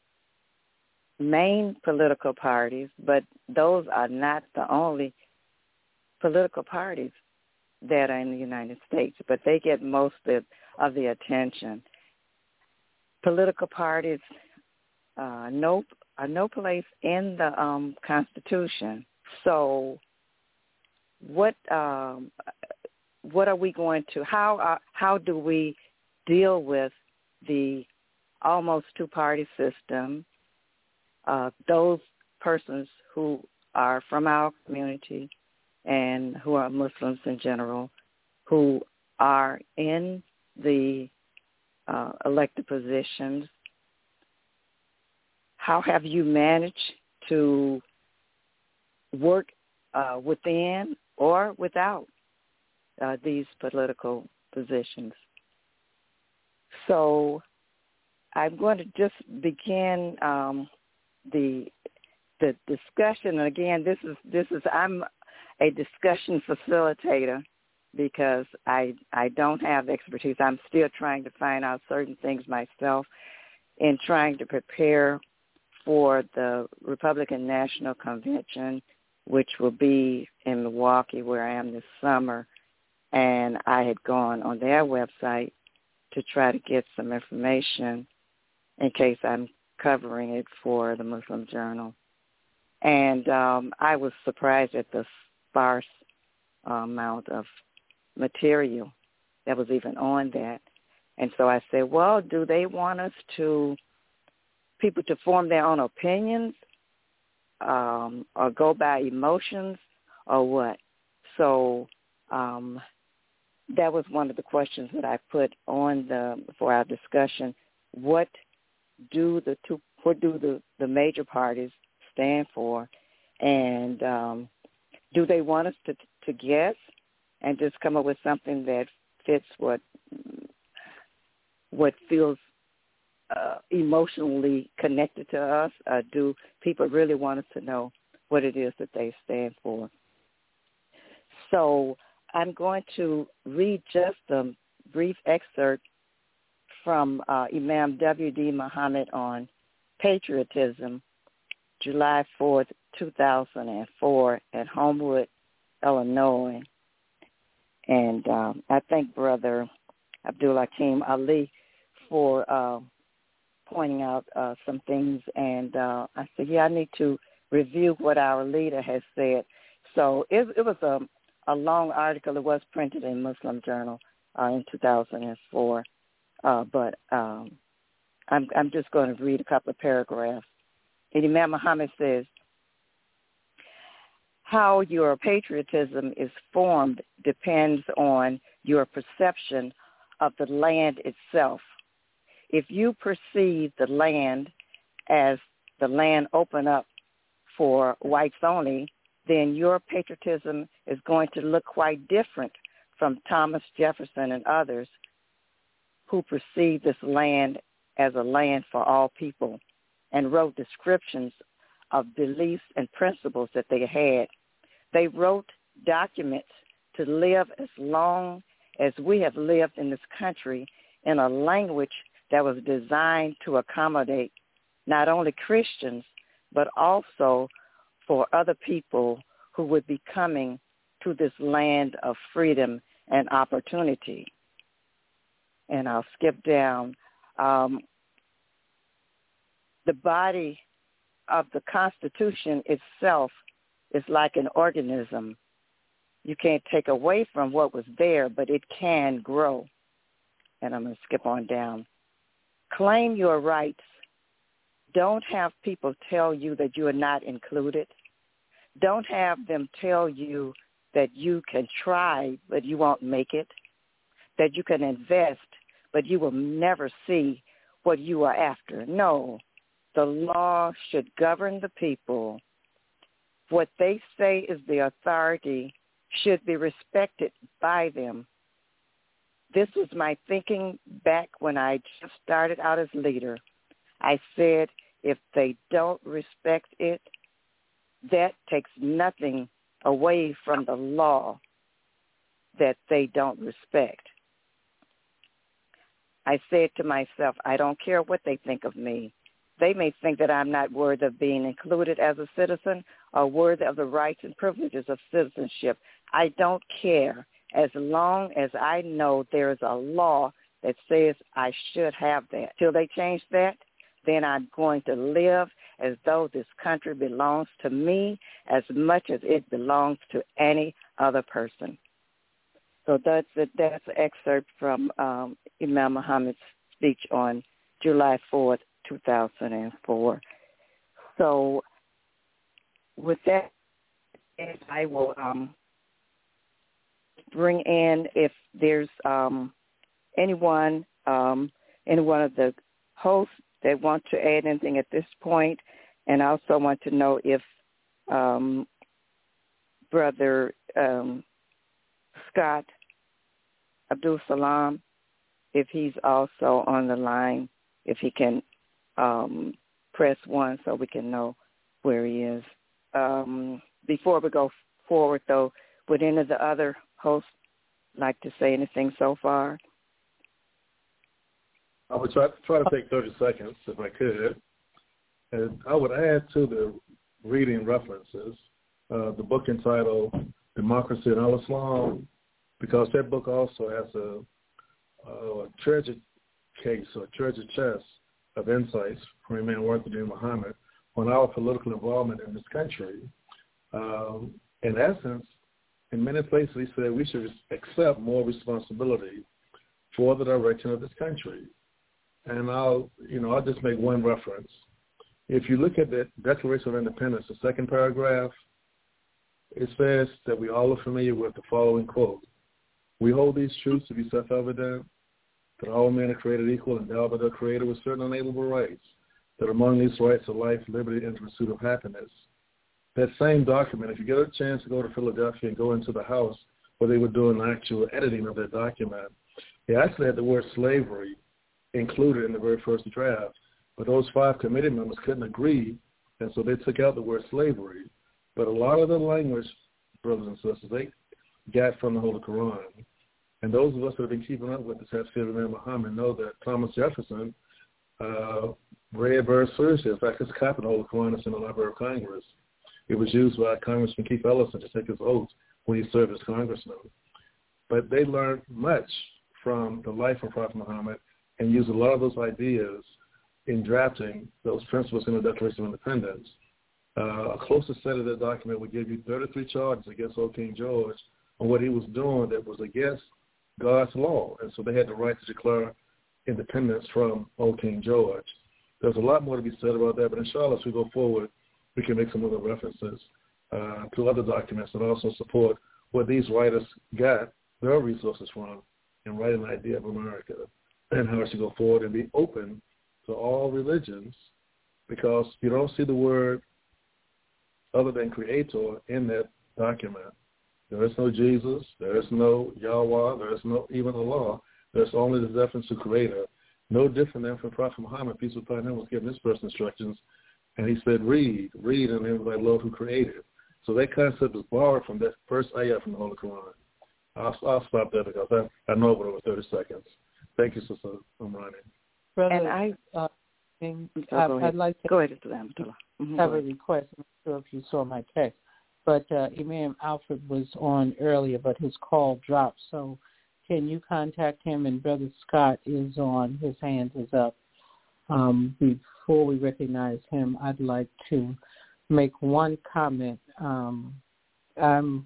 main political parties, but those are not the only political parties that are in the United States, but they get most of, of the attention. Political parties uh, no, are no place in the um, Constitution. So what um, what are we going to, how are, how do we deal with the almost two-party system, uh, those persons who are from our community and who are Muslims in general, who are in the uh, elected positions? How have you managed to work uh, within or without uh, these political positions? So I'm going to just begin um, the the discussion. And again, this is this is I'm a discussion facilitator because I I don't have expertise. I'm still trying to find out certain things myself in trying to prepare for the Republican National Convention, which will be in Milwaukee, where I am this summer. And I had gone on their website to try to get some information in case I'm covering it for the Muslim Journal. And um, I was surprised at the sparse uh, amount of material that was even on that. And so I said, well, do they want us to, people to form their own opinions um, or go by emotions or what? So um, that was one of the questions that I put on the for our discussion. What do the two? What do the, the major parties stand for, and um, do they want us to to guess and just come up with something that fits what what feels uh, emotionally connected to us? Uh, do people really want us to know what it is that they stand for? So I'm going to read just a brief excerpt from uh, Imam W D Muhammad on patriotism, July fourth, two thousand four, at Homewood, Illinois. And um, I thank Brother Abdul Hakim Ali for uh, pointing out uh, some things. And uh, I said, yeah, I need to review what our leader has said. So it, it was a a long article. It was printed in Muslim Journal uh, in two thousand four, uh, but um, I'm, I'm just going to read a couple of paragraphs. And Imam Muhammad says, how your patriotism is formed depends on your perception of the land itself. If you perceive the land as the land open up for whites only, then your patriotism is going to look quite different from Thomas Jefferson and others who perceived this land as a land for all people and wrote descriptions of beliefs and principles that they had. They wrote documents to live as long as we have lived in this country in a language that was designed to accommodate not only Christians, but also for other people who would be coming to this land of freedom and opportunity. And I'll skip down. Um, the body of the Constitution itself is like an organism. You can't take away from what was there, but it can grow. And I'm going to skip on down. Claim your rights. Don't have people tell you that you are not included. Don't have them tell you that you can try, but you won't make it, that you can invest, but you will never see what you are after. No, the law should govern the people. What they say is the authority should be respected by them. This was my thinking back when I just started out as leader. I said, if they don't respect it, that takes nothing away from the law that they don't respect. I said to myself, I don't care what they think of me. They may think that I'm not worthy of being included as a citizen or worthy of the rights and privileges of citizenship. I don't care as long as I know there is a law that says I should have that. Till they change that, then I'm going to live as though this country belongs to me as much as it belongs to any other person. So that's a, that's an excerpt from um, Imam Muhammad's speech on July fourth, two thousand four. So with that, I will um, bring in, if there's um, anyone, um, any one of the hosts that want to add anything at this point, and I also want to know if um, Brother um, Scott Abdul Salam, if he's also on the line, if he can um, press one so we can know where he is. Um, before we go forward, though, would any of the other hosts like to say anything so far? I would try, try to take thirty seconds if I could. And I would add to the reading references uh, the book entitled Democracy in Al-Islam, because that book also has a, a treasure case or treasure chest of insights from Imam Wahiduddin Muhammad on our political involvement in this country. Um, in essence, in many places he said we should accept more responsibility for the direction of this country. And I'll, you know, I'll just make one reference. If you look at the Declaration of Independence, the second paragraph, it says that we all are familiar with the following quote: "We hold these truths to be self-evident, that all men are created equal and endowed by their Creator with certain unalienable rights, that among these rights are life, liberty, and the pursuit of happiness." That same document, if you get a chance to go to Philadelphia and go into the house where they were doing the actual editing of that document, they actually had the word slavery included in the very first draft, but those five committee members couldn't agree, and so they took out the word slavery. But a lot of the language, brothers and sisters, they got from the Holy Quran. And those of us that have been keeping up with the Tafsir of Imam Muhammad know that Thomas Jefferson uh, read very seriously. In fact, his copy of the Holy Quran is in the Library of Congress. It was used by Congressman Keith Ellison to take his oath when he served as congressman. But they learned much from the life of Prophet Muhammad and used a lot of those ideas in drafting those principles in the Declaration of Independence. Uh, a closer study of that document would give you thirty-three charges against old King George on what he was doing that was against God's law. And so they had the right to declare independence from old King George. There's a lot more to be said about that, but inshallah, as we go forward, we can make some other references uh, to other documents that also support where these writers got their resources from and write an idea of America and how it should go forward and be open to all religions, because you don't see the word other than creator in that document. There is no Jesus, there is no Yahweh, there is no even Allah. There's only the reference to creator. No different than when Prophet Muhammad, peace be upon him, was giving his person instructions, and he said, read, read, and it was like Lord who created. So that concept is borrowed from that first ayah from the Holy Quran. I'll, I'll stop there because I, I know about over thirty seconds. Thank you, Sister Umrani. Brother, and I, uh, thing, so I go I'd like to go ahead, Mister Amatullah. Mm-hmm, have a request. I'm not sure if you saw my text, but uh, Imam Alfred was on earlier, but his call dropped. So can you contact him? And Brother Scott is on. His hand is up. Um, before we recognize him, I'd like to make one comment. Um, I'm,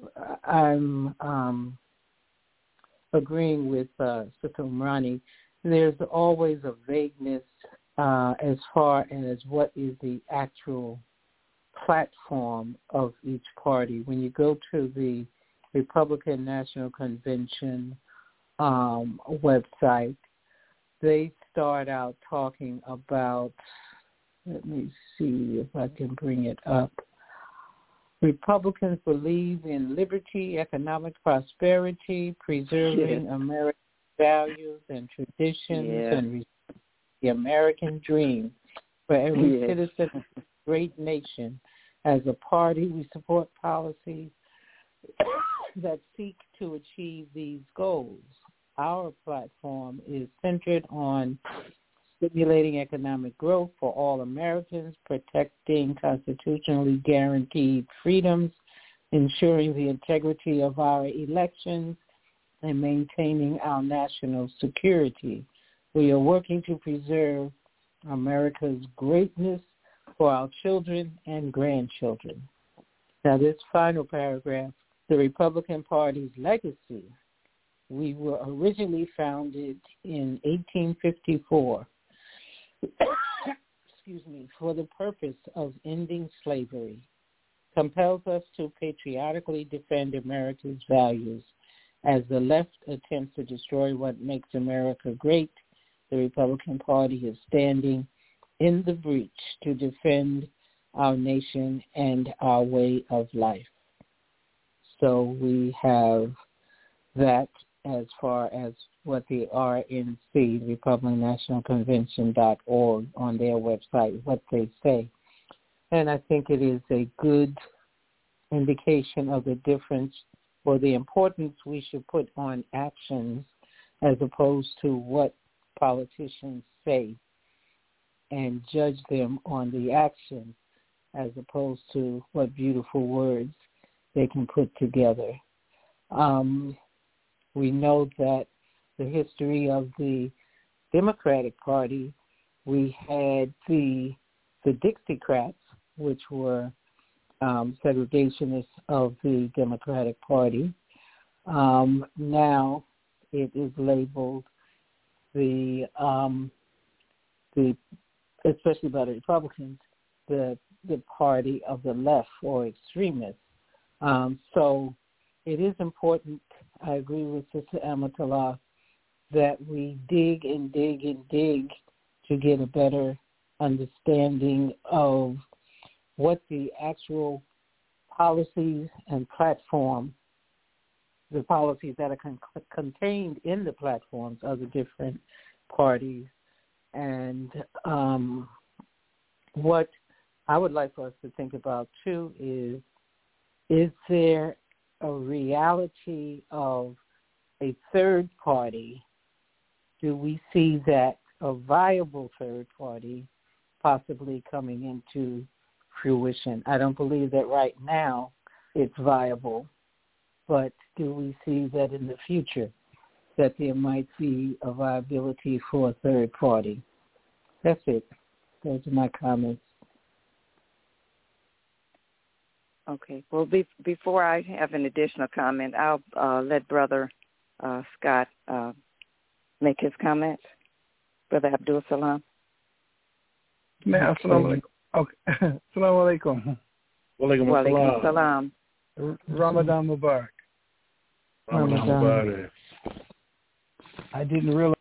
I'm um, agreeing with uh, Sister Umrani. There's always a vagueness uh, as far as what is the actual platform of each party. When you go to the Republican National Convention um, website, they start out talking about, let me see if I can bring it up. Republicans believe in liberty, economic prosperity, preserving yes. American values and traditions, yes. and the American dream for every yes. citizen of this great nation. As a party, we support policies that seek to achieve these goals. Our platform is centered on stimulating economic growth for all Americans, protecting constitutionally guaranteed freedoms, ensuring the integrity of our elections, and maintaining our national security. We are working to preserve America's greatness for our children and grandchildren. Now, this final paragraph, the Republican Party's legacy. We were originally founded in eighteen fifty-four, excuse me, for the purpose of ending slavery, compels us to patriotically defend America's values. As the left attempts to destroy what makes America great, the Republican Party is standing in the breach to defend our nation and our way of life. So we have that as far as what the R N C, Republican National Convention dot org, on their website, what they say. And I think it is a good indication of the difference or the importance we should put on actions as opposed to what politicians say, and judge them on the action as opposed to what beautiful words they can put together. Um, we know that the history of the Democratic Party, we had the the Dixiecrats, which were um, segregationists of the Democratic Party. Um, now it is labeled the um, the especially by the Republicans, the the party of the left or extremists. Um, so it is important, I agree with Sister Amatullah, that we dig and dig and dig to get a better understanding of what the actual policies and platform, the policies that are con- contained in the platforms of the different parties. And um, what I would like for us to think about, too, is, is there a reality of a third party? Do we see that a viable third party possibly coming into fruition? I don't believe that right now it's viable, but do we see that in the future that there might be a viability for a third party? That's it. Those are my comments. Okay. Well, be- before I have an additional comment, I'll uh, let Brother uh, Scott uh, make his comment. Brother Abdul Salam. Assalamu alaikum. Okay. Assalamu alaikum. Wa alaikum salam. Ramadan Mubarak. Ramadan Mubarak. I didn't realize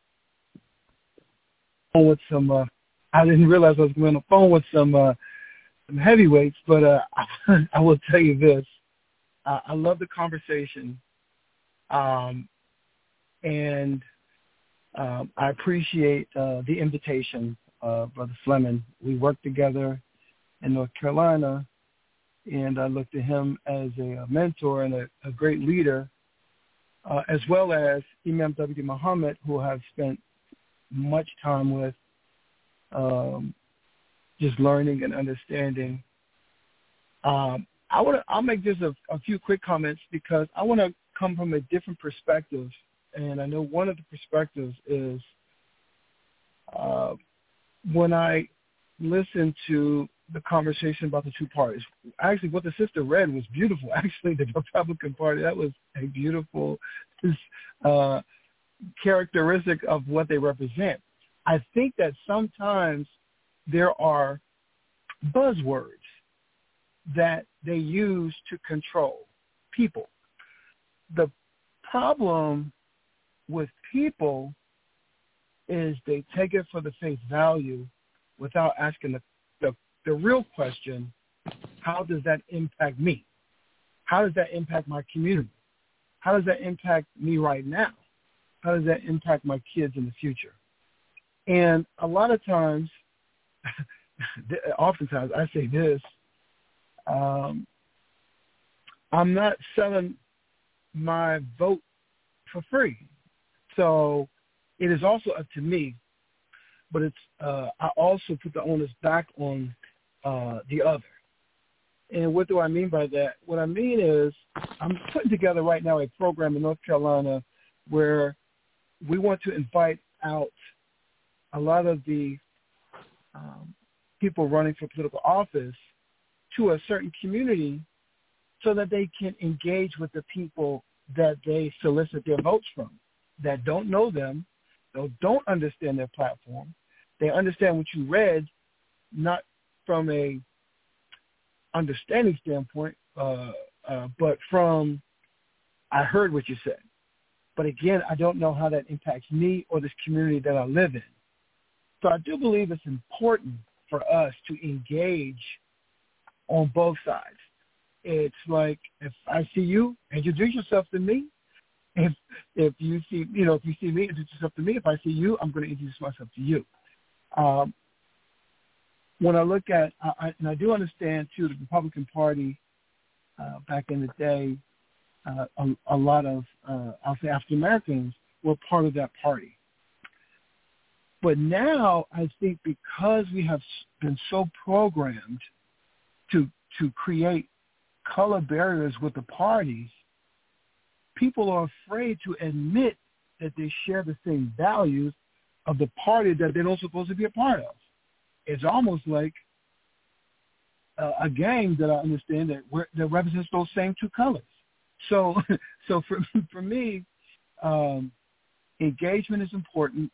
with some. Uh, I didn't realize I was going on the phone with some uh, some heavyweights, but uh, I will tell you this: uh, I love the conversation, um, and um, I appreciate uh, the invitation, uh, Brother Fleming. We worked together in North Carolina, and I looked at him as a, a mentor and a, a great leader, uh, as well as Imam W D Muhammad, who I've spent much time with, um, just learning and understanding. Um, I want to. I'll make just a, a few quick comments because I want to come from a different perspective, and I know one of the perspectives is uh, when I listen to the conversation about the two parties. Actually, what the sister read was beautiful. Actually, the Republican Party, that was a beautiful uh, characteristic of what they represent. I think that sometimes there are buzzwords that they use to control people. The problem with people is they take it for the face value without asking the, the, the real question, how does that impact me? How does that impact my community? How does that impact me right now? How does that impact my kids in the future? And a lot of times, oftentimes I say this, um, I'm not selling my vote for free. So it is also up to me, but it's uh, I also put the onus back on uh, the other. And what do I mean by that? What I mean is I'm putting together right now a program in North Carolina where we want to invite out a lot of the um, people running for political office to a certain community so that they can engage with the people that they solicit their votes from, that don't know them, that don't understand their platform. They understand what you read, not from a understanding standpoint, uh, uh, but from I heard what you said. But again, I don't know how that impacts me or this community that I live in. So I do believe it's important for us to engage on both sides. It's like if I see you, introduce yourself to me. If if you see you know if you see me, introduce yourself to me. If I see you, I'm going to introduce myself to you. Um, when I look at uh, I, and I do understand too, the Republican Party uh, back in the day, uh, a, a lot of uh, I'll say African Americans were part of that party. But now I think because we have been so programmed to to create color barriers with the parties, people are afraid to admit that they share the same values of the party that they're not supposed to be a part of. It's almost like uh, a gang that I understand that that represents those same two colors. So, so for for me, um, engagement is important.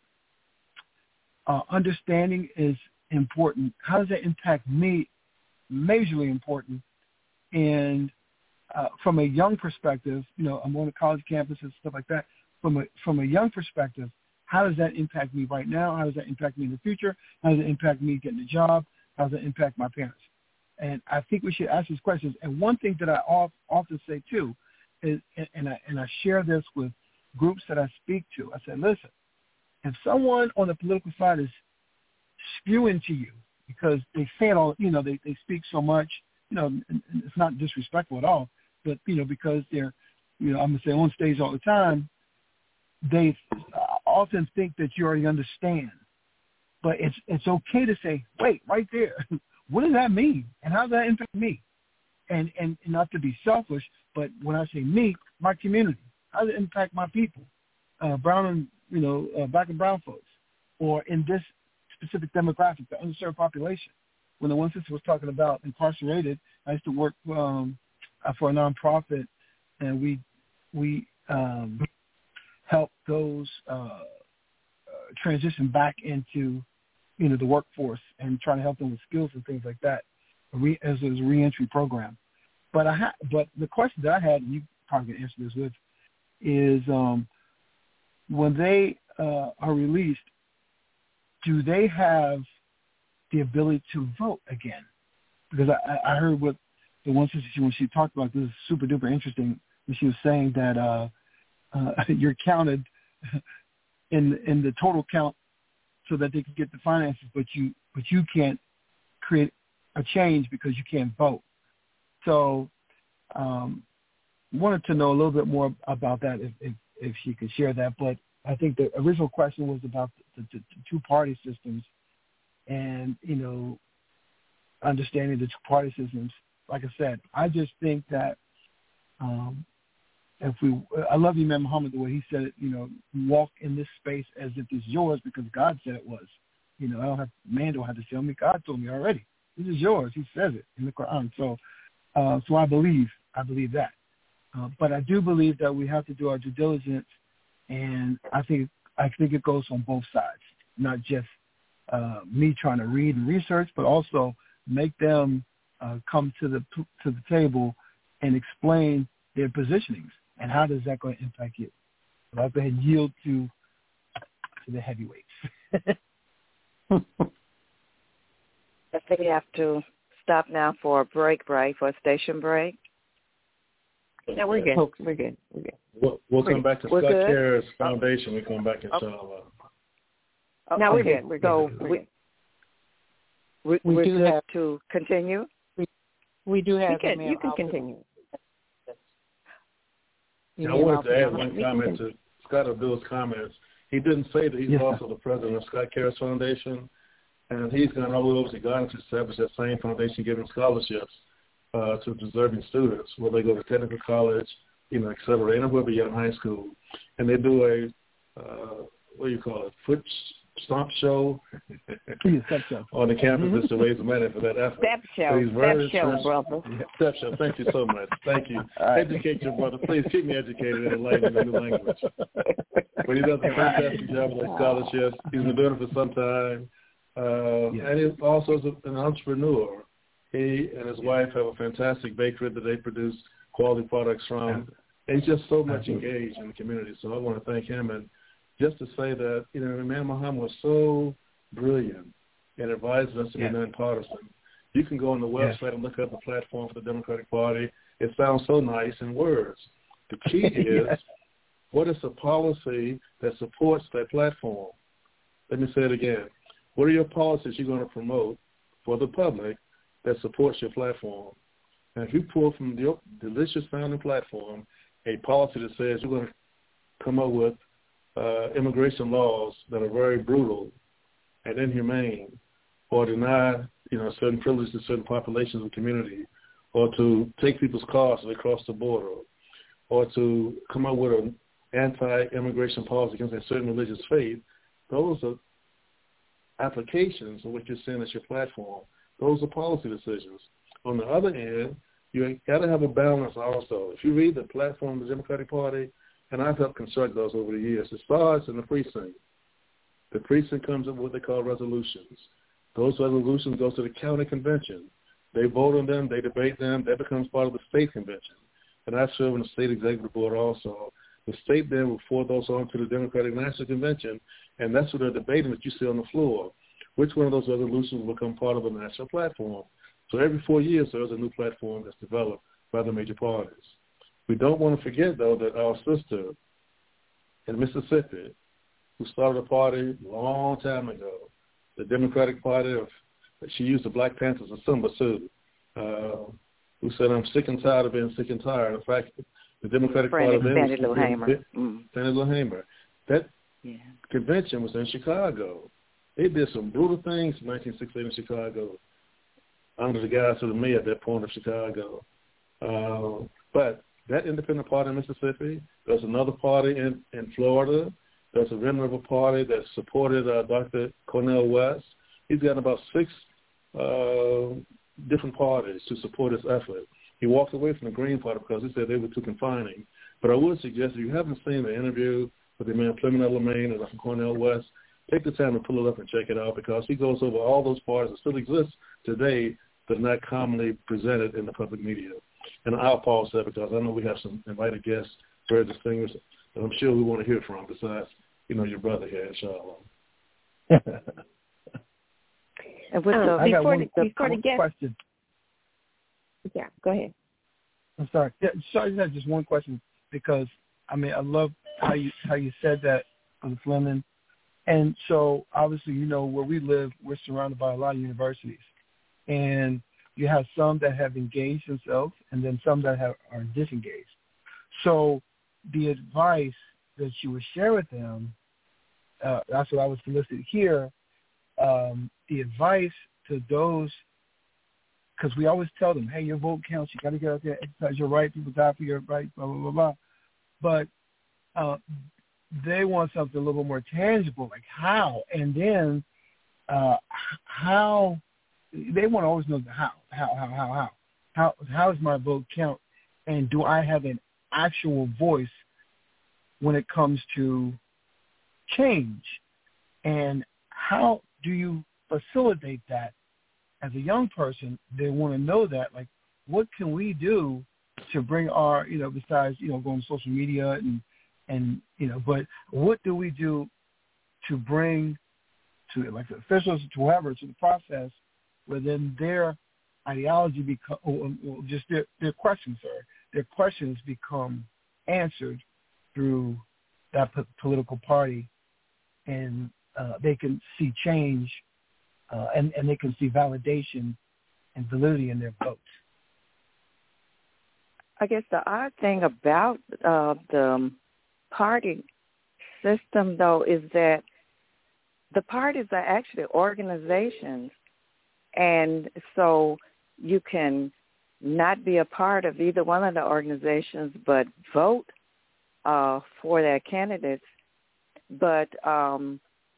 Uh, understanding is important. How does that impact me? Majorly important. And uh, from a young perspective, you know, I'm on a college campus and stuff like that. From a from a young perspective, how does that impact me right now? How does that impact me in the future? How does it impact me getting a job? How does it impact my parents? And I think we should ask these questions. And one thing that I often say too is, and I and I share this with groups that I speak to. I said, listen, if someone on the political side is spewing to you because they say it all, you know, they, they speak so much, you know, it's not disrespectful at all, but, you know, because they're, you know, I'm going to say on stage all the time, they often think that you already understand. But it's it's okay to say, wait, right there, what does that mean? And how does that impact me? And, and and not to be selfish, but when I say me, my community, how does it impact my people, uh, brown and, you know, uh, black and brown folks, or in this specific demographic, the underserved population. When the one sister was talking about incarcerated, I used to work um, for a nonprofit, and we we um, help those uh, uh, transition back into, you know, the workforce and trying to help them with skills and things like that, re- as a reentry program. But I ha- but the question that I had, and you probably can answer this with, is um, when they uh, are released, do they have the ability to vote again? Because I, I heard what the one sister, when she talked about this, is super duper interesting. When she was saying that uh, uh, you're counted in in the total count so that they can get the finances, but you but you can't create a change because you can't vote. So, um, wanted to know a little bit more about that if, if if she could share that. But I think the original question was about the, the, the two-party systems, and you know, understanding the two-party systems. Like I said, I just think that um, if we, I love Imam Muhammad the way he said it. You know, walk in this space as if it's yours because God said it was. You know, I don't have man don't have to tell me. God told me already. This is yours. He says it in the Quran. So, uh, so I believe, I believe that. Uh, but I do believe that we have to do our due diligence, and I think I think it goes on both sides, not just uh, me trying to read and research, but also make them uh, come to the to the table and explain their positionings and how does that going to impact you. So I'll go ahead and yield to to the heavyweights. I think we have to stop now for a break, right? For a station break. Yeah, we're good. We're good. We're good. We'll, we'll come back to we're Scott good? Care's Foundation. We'll come back inshallah. Oh, no, we're okay. good. We're so good. We're we, good. we, We we're do good have- to continue? We, we do have You can, email you can out- continue. Yeah, I wanted to add one comment to Scott Abdul's comments. He didn't say that he's yes, also the president of Scott Care's Foundation, and he's gone all the way over to Ghana to establish that same foundation, giving scholarships uh, to deserving students, where they go to technical college, you know, et cetera, anywhere beyond high school. And they do a, uh, what do you call it, foot stomp show on the campus mm-hmm. to raise money for that effort. Step show, so step show, brother. Yeah, step show. Thank you so much. Thank you. Right. Educate your brother. Please keep me educated and enlightened in the new language. But he does a fantastic job with those scholarships. He's been doing it for some time. Uh, yeah. And he's also an entrepreneur. He and his wife have a fantastic bakery that they produce quality products from. And he's just so much engaged in the community. So I want to thank him. And just to say that, you know, Imam Muhammad was so brilliant and advised us to yeah. be nonpartisan. You can go on the website yeah. and look up the platform for the Democratic Party. It sounds so nice in words. The key is, yes. what is the policy that supports that platform? Let me say it again. What are your policies you're going to promote for the public that supports your platform? And if you pull from your delicious sounding platform a policy that says you're going to come up with uh, immigration laws that are very brutal and inhumane, or deny, you know, certain privileges to certain populations of the community, or to take people's cars as they cross the border, or to come up with an anti-immigration policy against a certain religious faith, those are applications of what you're saying as your platform. Those are policy decisions. On the other hand, you got to have a balance also. If you read the platform of the Democratic Party, and I've helped construct those over the years, it starts in the precinct. The precinct comes up with what they call resolutions. Those resolutions go to the county convention. They vote on them. They debate them. That becomes part of the state convention. And I serve on the state executive board also. The state then will forward those on to the Democratic National Convention, and that's what they're debating that you see on the floor. Which one of those resolutions will become part of the national platform? So every four years, there's a new platform that's developed by the major parties. We don't want to forget, though, that our sister in Mississippi, who started a party a long time ago, the Democratic Party, of, she used the Black Panthers as symbol, too, uh, who said, I'm sick and tired of being sick and tired. In fact, the Democratic Party then Fannie Lou Hamer. Fannie Lou Hamer. That yeah. convention was in Chicago. They did some brutal things in nineteen sixty-eight in Chicago under the guise of the mayor at that point of Chicago. Uh, but that independent party in Mississippi, there's another party in, in Florida. There's a remnant of a party that supported uh, Doctor Cornel West. He's got about six uh, different parties to support his effort. He walked away from the Green Party because he said they were too confining. But I would suggest if you haven't seen the interview with the man Clement Lemaine and Doctor Cornel West, take the time to pull it up and check it out because he goes over all those parties that still exist today but not commonly presented in the public media. And I'll pause there because I know we have some invited guests, very distinguished. that I'm sure we want to hear from besides, you know, your brother here, inshallah. And with the, I got before one, the, before the guest, question. Yeah, go ahead. I'm sorry. Yeah, sorry, I just had just one question because I mean I love how you how you said that, Brother Fleming. And so obviously, you know, where we live, we're surrounded by a lot of universities, and you have some that have engaged themselves, and then some that have are disengaged. So the advice that you would share with them, uh, that's what I was solicited here. Um, the advice to those, because we always tell them, hey, your vote counts. You got to get out there, exercise your right. People die for your right, blah, blah, blah, blah. But uh, they want something a little more tangible, like how. And then uh, how, they want to always know the how, how, how, how, how. How, how does my vote count? And do I have an actual voice when it comes to change? And how do you facilitate that? As a young person, they want to know that, like, what can we do to bring our, you know, besides, you know, going to social media and, and you know, but what do we do to bring to, like, the officials, to whoever, to the process where then their ideology become, or, or just their, their questions, sorry, their questions become answered through that p- political party, and uh, they can see change. Uh, and, and they can see validation and validity in their votes. I guess the odd thing about uh, the party system, though, is that the parties are actually organizations, and so you can not be a part of either one of the organizations but vote uh, for their candidates. But um,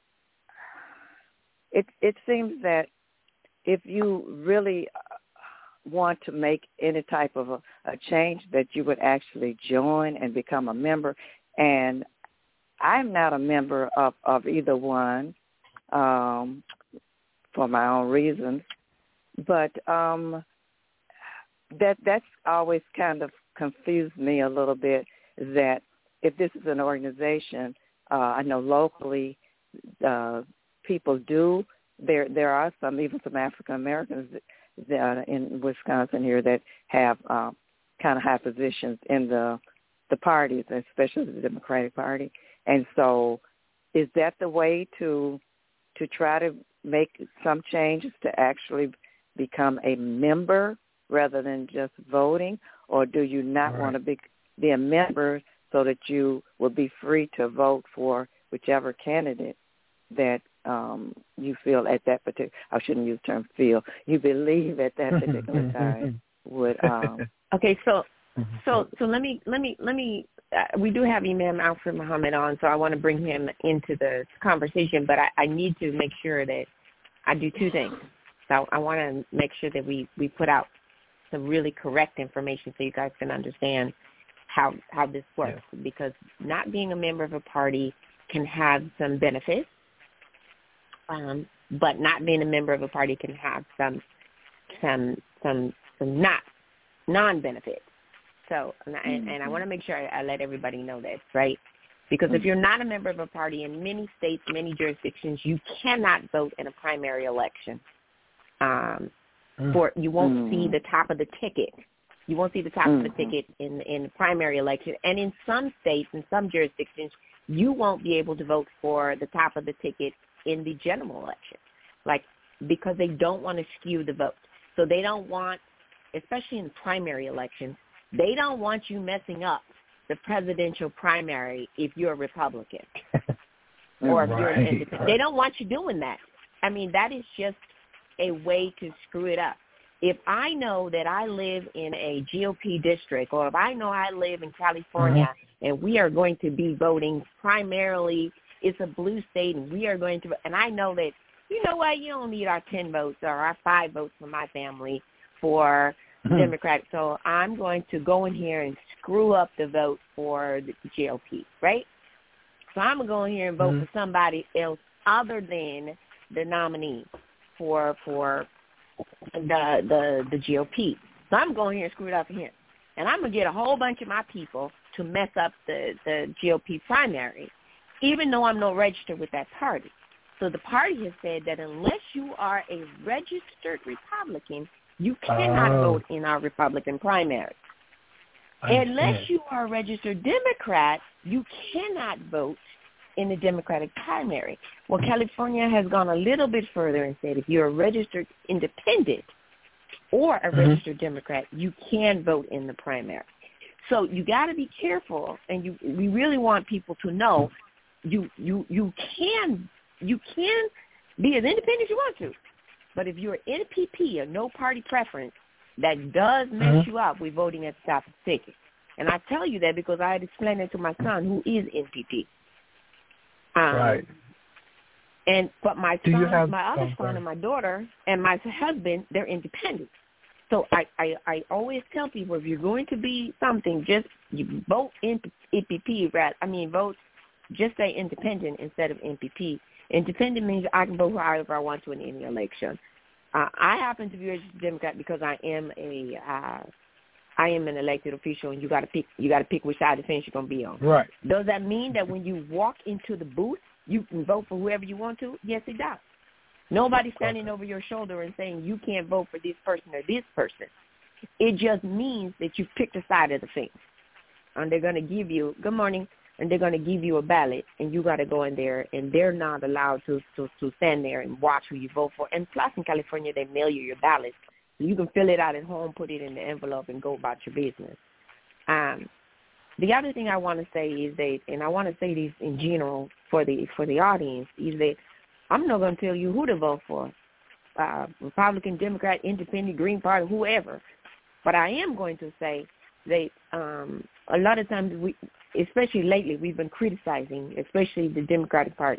It it seems that if you really want to make any type of a, a change, that you would actually join and become a member. And I'm not a member of, of either one um, for my own reasons. But um, that that's always kind of confused me a little bit, that if this is an organization, uh, I know locally, uh, people do. There there are some, even some African Americans that, in Wisconsin here, that have um, kind of high positions in the the parties, especially the Democratic Party. And so is that the way to to try to make some changes to actually become a member rather than just voting? Or do you not right. want to be, be a member so that you will be free to vote for whichever candidate that um, you feel at that particular, I shouldn't use the term feel, you believe at that particular time would. Um, okay, so so so let me let me let me. Uh, we do have Imam Alfred Muhammad on, so I want to bring him into the conversation, but I, I need to make sure that I do two things. So I want to make sure that we, we put out some really correct information so you guys can understand how how this works, yeah. because not being a member of a party can have some benefits. Um, but not being a member of a party can have some some some some not non-benefits. So, and, mm-hmm. and I want to make sure I, I let everybody know this, right? Because mm-hmm. if you're not a member of a party, in many states, many jurisdictions, you cannot vote in a primary election. Um, mm-hmm. For you won't mm-hmm. see the top of the ticket. You won't see the top mm-hmm. of the ticket in in the primary election. And in some states, in some jurisdictions, you won't be able to vote for the top of the ticket in the general election, like, because they don't want to skew the vote. So they don't want, especially in primary elections, they don't want you messing up the presidential primary if you're a Republican or if right, you're an independent. Right. They don't want you doing that. I mean, that is just a way to screw it up. If I know that I live in a G O P district, or if I know I live in California mm-hmm. and we are going to be voting primarily, it's a blue state, and we are going to, and I know that, you know what, you don't need our ten votes or our five votes for my family for mm-hmm. Democrat, so I'm going to go in here and screw up the vote for the G O P, right? So I'm going to go in here and vote mm-hmm. for somebody else other than the nominee for for the the the G O P. So I'm going here and screw it up for him. And I'm going to get a whole bunch of my people to mess up the, the G O P primary, even though I'm not registered with that party. So the party has said that unless you are a registered Republican, you cannot Oh. vote in our Republican primary. I Unless understand. you are a registered Democrat, you cannot vote in the Democratic primary. Well, California has gone a little bit further and said if you're a registered independent or a Mhm. registered Democrat, you can vote in the primary. So you got to be careful, and you we really want people to know you you you can you can be as independent as you want to, but if you're N P P or no party preference, that does mess Mhm. you up with voting at the top of the ticket. And I tell you that because I had explained it to my son, who is N P P. Um, Right. And but my Do you son, have- my other oh, son, sorry. and my daughter, and my husband, they're independent. So I, I, I always tell people if you're going to be something, just you vote in N P P. Rather, I mean, vote just say independent instead of N P P. Independent means I can vote for however I want to in any election. Uh, I happen to be a registered Democrat because I am a uh, I am an elected official, and you got to pick you got to pick which side of the fence you're going to be on. Right. Does that mean that when you walk into the booth, you can vote for whoever you want to? Yes, it does. Nobody's standing over your shoulder and saying you can't vote for this person or this person. It just means that you picked a side of the fence, and they're going to give you good morning, and they're going to give you a ballot, and you got to go in there, and they're not allowed to, to to stand there and watch who you vote for. And plus, in California, they mail you your ballot. You can fill it out at home, put it in the envelope, and go about your business. Um, the other thing I want to say is that, and I want to say this in general for the for the audience, is that I'm not going to tell you who to vote for, uh, Republican, Democrat, Independent, Green Party, whoever. But I am going to say that um, a lot of times, we, especially lately, we've been criticizing, especially the Democratic Party.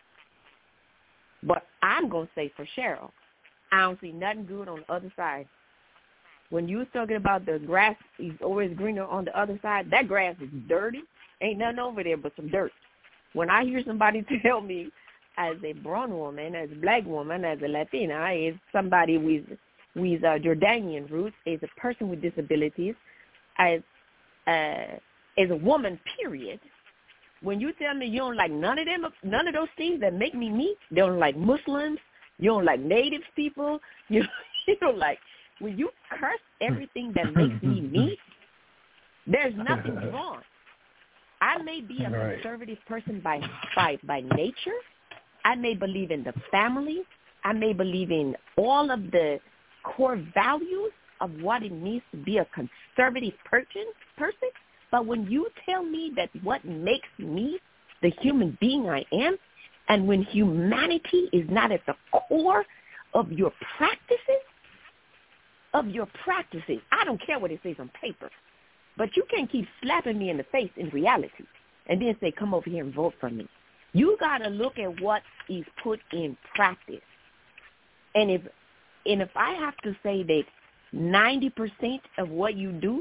But I'm going to say for Cheryl, I don't see nothing good on the other side. When you was talking about the grass is always greener on the other side, that grass is dirty. Ain't nothing over there but some dirt. When I hear somebody tell me as a brown woman, as a black woman, as a Latina, as somebody with with uh, Jordanian roots, as a person with disabilities, as uh, as a woman, period. When you tell me you don't like none of them, none of those things that make me me, you don't like Muslims, you don't like Native people, you you don't like, when you curse everything that makes me me, there's nothing wrong. I may be a Right. conservative person by, by by nature. I may believe in the family. I may believe in all of the core values of what it means to be a conservative person, person. But when you tell me that what makes me the human being I am, and when humanity is not at the core of your practices, of your practices, I don't care what it says on paper, but you can't keep slapping me in the face in reality and then say, come over here and vote for me. You got to look at what is put in practice. And if and if I have to say that ninety percent of what you do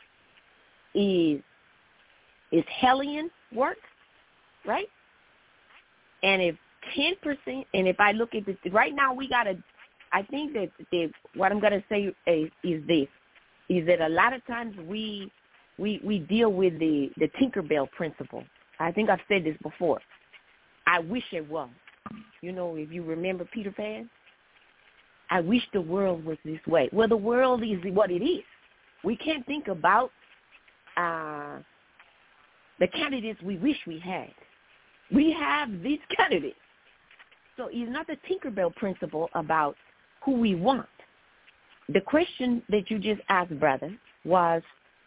is is hellion work, right? And if ten percent, and if I look at this, right now we got to, I think that the, what I'm going to say is, is this, is that a lot of times we we we deal with the, the Tinkerbell principle. I think I've said this before. I wish it was. You know, if you remember Peter Pan, I wish the world was this way. Well, the world is what it is. We can't think about uh, the candidates we wish we had. We have these candidates. So it's not the Tinkerbell principle about who we want. The question that you just asked, brother, was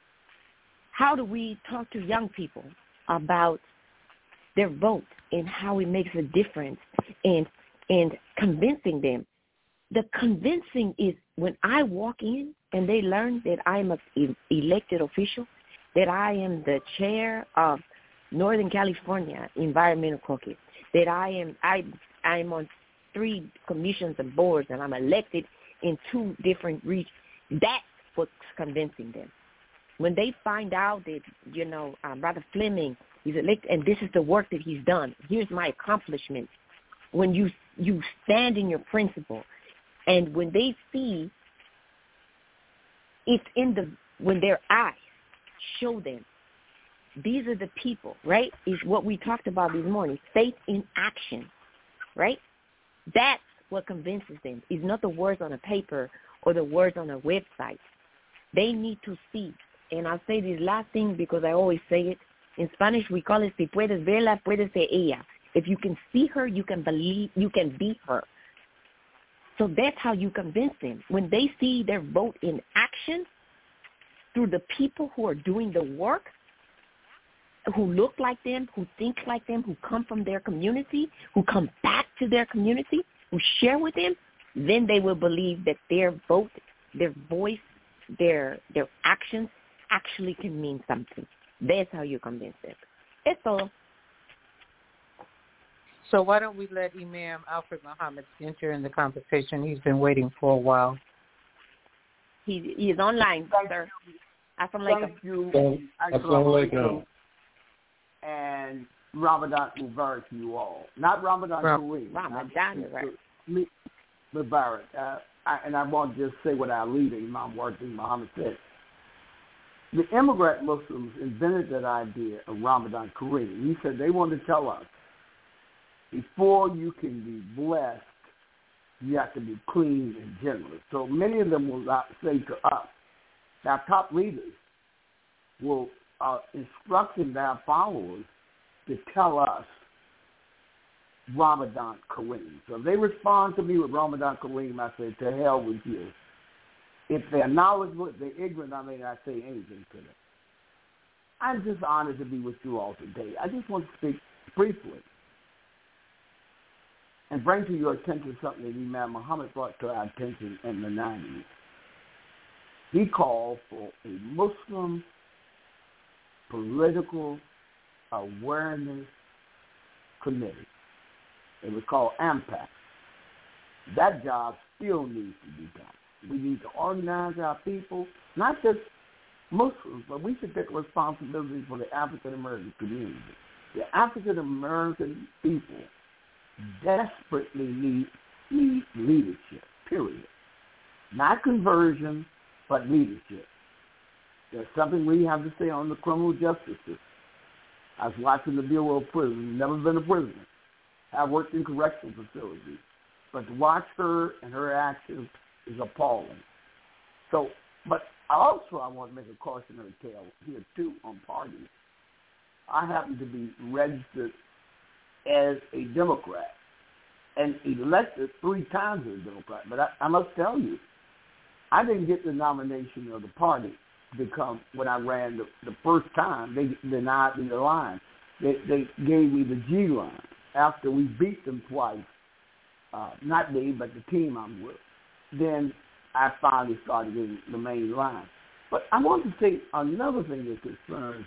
how do we talk to young people about their vote and how it makes a difference and and convincing them. The convincing is when I walk in and they learn that I'm an elected official, that I am the chair of Northern California Environmental Caucus, that I am I I'm on three commissions and boards and I'm elected in two different regions. That's what's convincing them. When they find out that, you know, um, Brother Fleming is elected and this is the work that he's done, here's my accomplishments. When you you stand in your principle, and when they see it's in the when their eyes show them these are the people, right? Is what we talked about this morning, faith in action, right? That's what convinces them. It's not the words on a paper or the words on a website. They need to see. And I'll say this last thing because I always say it. In Spanish, we call it, si puedes verla, puedes ser ella. If you can see her, you can believe, you can be her. So that's how you convince them. When they see their vote in action through the people who are doing the work, who look like them, who think like them, who come from their community, who come back to their community, who share with them, then they will believe that their vote, their voice, their their actions actually can mean something. That's how you convince them. That's all. So why don't we let Imam Alfred Muhammad enter in the conversation? He's been waiting for a while. He, he is online, sir. Assalamu Thank you. Assalamu alaikum. And Ramadan Mubarak to you all. Not Ramadan Ram- Kareem. Ramadan Mubarak. Mubarak. Uh, I, and I want to just say what our leader, Imam Wardi Muhammad, said. The immigrant Muslims invented that idea of Ramadan Kareem. He said they wanted to tell us, before you can be blessed, you have to be clean and generous. So many of them will not say to us, our top leaders will uh, instructing their followers to tell us Ramadan Kareem. So if they respond to me with Ramadan Kareem, I say, to hell with you. If they're knowledgeable, if they're ignorant, I may not say anything to them. I'm just honored to be with you all today. I just want to speak briefly and bring to your attention something that Imam Muhammad brought to our attention in the nineties. He called for a Muslim political awareness committee. It was called AMPAC. That job still needs to be done. We need to organize our people, not just Muslims, but we should take responsibility for the African American community. The African American people desperately need, need leadership, period. Not conversion, but leadership. There's something we have to say on the criminal justice system. I was watching the Bureau of Prisons, never been a prisoner. I've worked in correctional facilities. But to watch her and her actions is appalling. So, but also I want to make a cautionary tale here, too, on parties. I happen to be registered as a Democrat and elected three times as a Democrat. But I, I must tell you, I didn't get the nomination of the party to become, when I ran the, the first time, they denied me the line. They, they gave me the G line after we beat them twice. Uh, not me, but the team I'm with. Then I finally started getting the main line. But I want to say another thing that concerns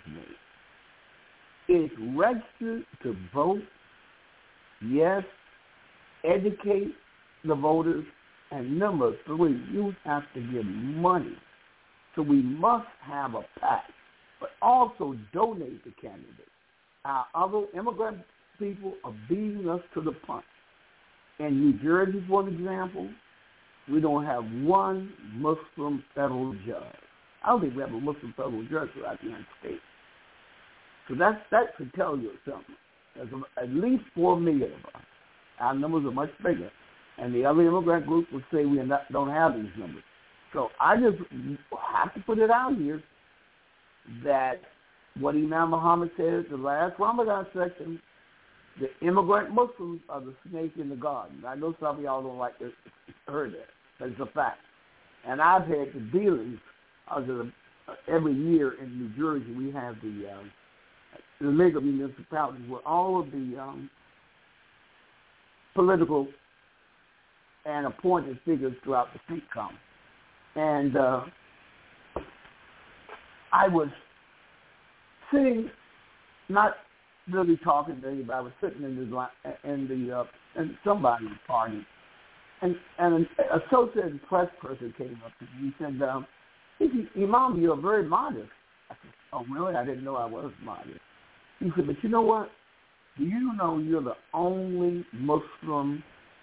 me. Is registered to vote, yes, educate the voters, and number three, you have to give money. So we must have a PAC, but also donate to candidates. Our other immigrant people are beating us to the punch. In New Jersey, for example, we don't have one Muslim federal judge. I don't think we have a Muslim federal judge throughout the United States. So that's, that should tell you something. There's at least four million of us. Our numbers are much bigger. And the other immigrant groups would say we not, don't have these numbers. So I just have to put it out here that what Imam Muhammad says, the last Ramadan section, the immigrant Muslims are the snake in the garden. I know some of y'all don't like to hear that, but it's a fact. And I've had the dealings of the, every year in New Jersey, we have the um, the League of Municipalities where all of the um, political and appointed figures throughout the state come. And uh, I was sitting, not really talking to anybody. I was sitting in the in the uh, in somebody's party, and and an Associated Press person came up to me. He said, um, "Imam, you're very modest." I said, "Oh, really? I didn't know I was modest." He said, "But you know what? Do you know you're the only Muslim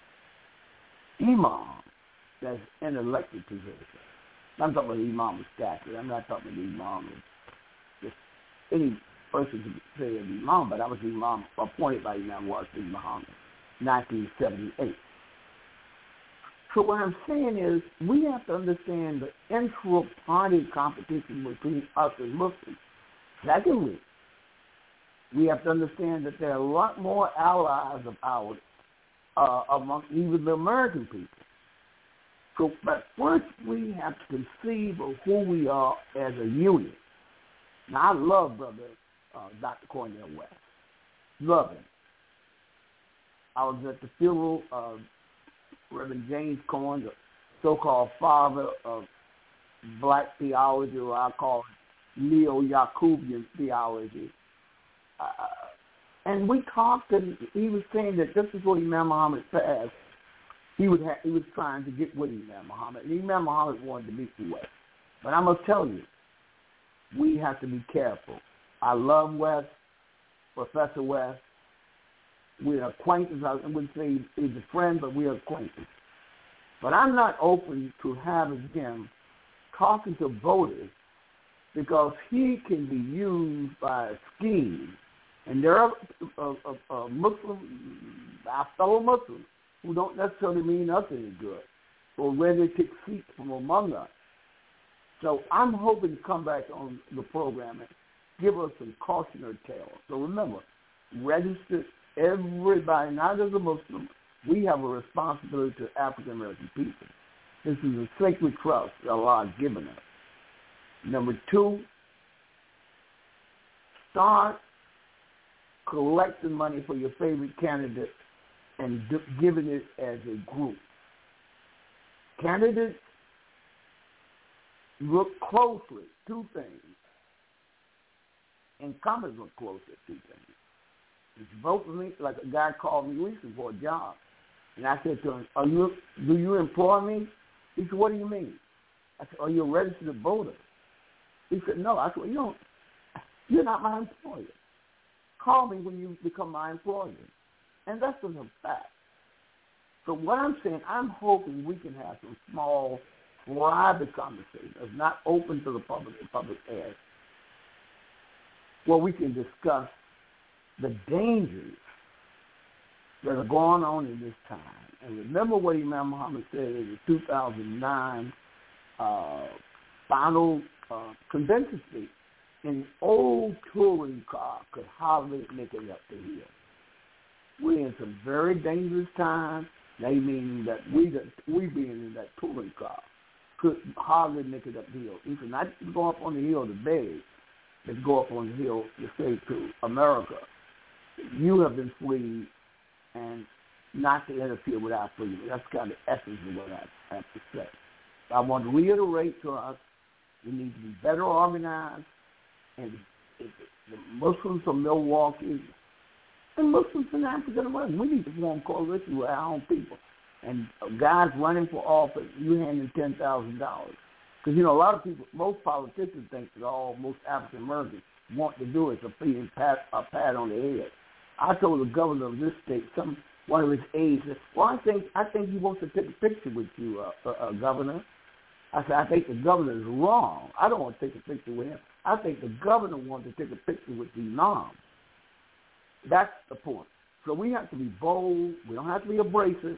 imam that's in an elected position?" I'm talking about the imam of statute. I'm not talking about the imam of just any person to say Imam, but I was Imam appointed by Imam Washington Muhammad, nineteen seventy-eight. So what I'm saying is we have to understand the intra-party competition between us and Muslims. Secondly, we have to understand that there are a lot more allies of ours uh, among even the American people. So, but first we have to conceive of who we are as a unit. Now, I love Brother uh, Doctor Cornel West. Love him. I was at the funeral of Reverend James Cohen, the so-called father of black theology, or I call it Neo-Yacubian theology. Uh, and we talked, and he was saying that this is what Imam Muhammad passed. He was ha- he was trying to get with Imam Muhammad. And Imam Muhammad wanted to meet the West. But I must tell you, we have to be careful. I love West, Professor West. We're acquaintances. I wouldn't say he's a friend, but we're acquaintances. But I'm not open to having him talking to voters because he can be used by a scheme. And there are uh, uh, uh, Muslims, our fellow Muslims, who don't necessarily mean us any good, or ready to take seats from among us. So I'm hoping to come back on the program and give us some cautionary tales. So remember, register everybody, not as a Muslim. We have a responsibility to African American people. This is a sacred trust that Allah has given us. Number two, start collecting money for your favorite candidate and do, giving it as a group. Candidates, look closely, two things. Incumbents look closely at two things. If you vote for me, like a guy called me recently for a job, and I said to him, Are you, do you employ me? He said, what do you mean? I said, are you a registered voter? He said, no. I said, well, you don't, you're not my employer. Call me when you become my employer. And that's just a fact. So what I'm saying, I'm hoping we can have some small, private conversations, not open to the public, the public air, where we can discuss the dangers that are going on in this time. And remember what Imam Muhammad said in the two thousand nine uh, final uh, convention speech. An old touring car could hardly make it up the hill. We're in some very dangerous times. They mean that we, that we being in that touring car could hardly make it up the hill. You can not go up on the hill to beg, but go up on the hill to say to America, you have been freed, and not to interfere with our freedom. That's kind of the essence of what I have to say. I want to reiterate to us, we need to be better organized, and if the Muslims of Milwaukee and Muslims in Africa, we need to form coalition with our own people. And guys running for office, you hand them ten thousand dollars. Because, you know, a lot of people, most politicians think that all most African Americans want to do is a pat, a pat on the head. I told the governor of this state, some one of his aides, said, well, I think I think he wants to take a picture with you, uh, uh, uh, Governor. I said, I think the governor is wrong. I don't want to take a picture with him. I think the governor wants to take a picture with the imam. That's the point. So we have to be bold. We don't have to be abrasive,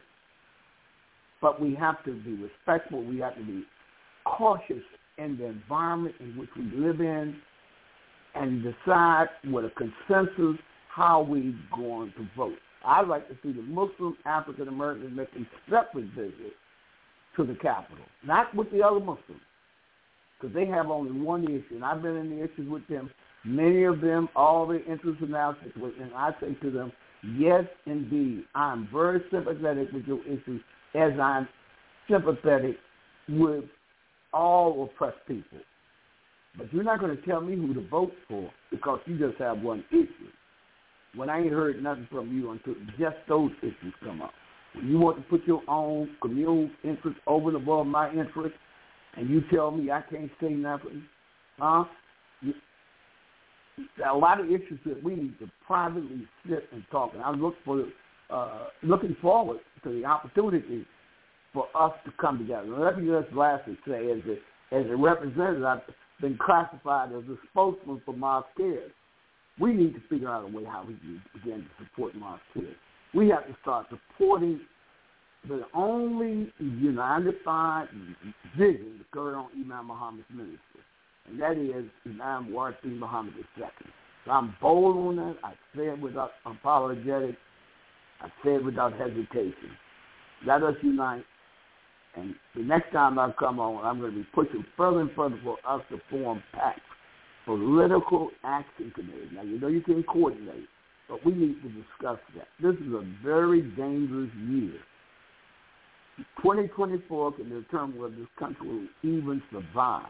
but we have to be respectful. We have to be cautious in the environment in which we live in and decide with a consensus how we're going to vote. I'd like to see the Muslim African Americans make a separate visit to the Capitol, not with the other Muslims, because they have only one issue, and I've been in the issues with them. Many of them, all their interests are now situated, and I say to them, yes, indeed, I'm very sympathetic with your issues as I'm sympathetic with all oppressed people. But you're not going to tell me who to vote for because you just have one issue. When I ain't heard nothing from you until just those issues come up. When you want to put your own communal interest over and above my interest, and you tell me I can't say nothing, huh? You, there are a lot of issues that we need to privately sit and talk. And I look for, uh, looking forward to the opportunity for us to come together. And let me just lastly say, as a, as a representative, I've been classified as a spokesman for Mosque Cares. We need to figure out a way how we can begin to support Mosque kids. We have to start supporting the only unified vision that occurred on Imam Muhammad's ministry, and that is Imam Warsi Muhammad the Second. So I'm bold on that. I say it without apologetics. I say it without hesitation. Let us unite. And the next time I come on, I'm going to be pushing further and further for us to form PAC, Political Action Committee. Now, you know you can coordinate, but we need to discuss that. This is a very dangerous year. twenty twenty-four can determine whether this country will even survive.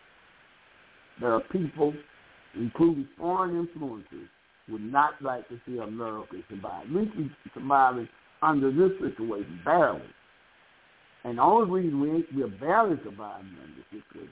There are people, including foreign influences, would not like to see America survive. At least we surviving under this situation, barely. And the only reason we, we are barely surviving under this situation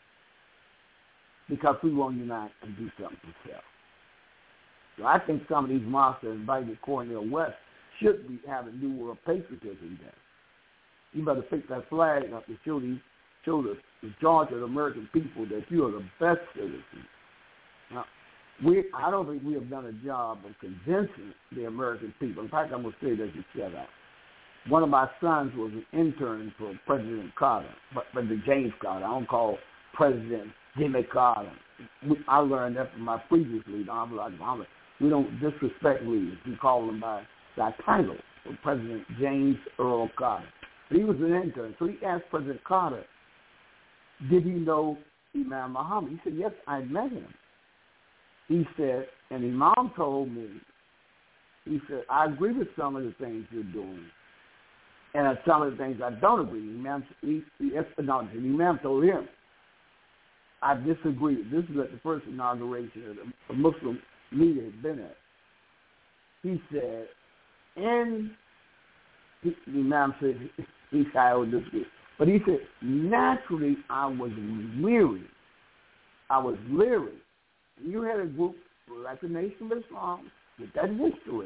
because we won't unite and do something for self. So I think some of these monsters invited Cornel West should be having New World Patriotism Day. You better pick that flag up to show these, show the, the Georgia American people that you are the best citizens. Now, we, I don't think we have done a job of convincing the American people. In fact, I'm going to say that you said that. One of my sons was an intern for President Carter, but President James Carter. I don't call President Jimmy Carter. We, I learned that from my previous leader. I'm like, I'm, we don't disrespect leaders. We call them by their title. So President James Earl Carter. But he was an intern. So he asked President Carter, did he know Imam Muhammad? He said, yes, I met him. He said, and Imam told me, he said, I agree with some of the things you're doing. And some of the things I don't agree with. Imam, he, he, no, the Imam told him, I disagree. This is at the first inauguration that a Muslim leader had been at. He said, and the Imam said, he said, I would disagree. But he said, naturally, I was weary. I was leery. You had a group like the Nation of Islam with that history.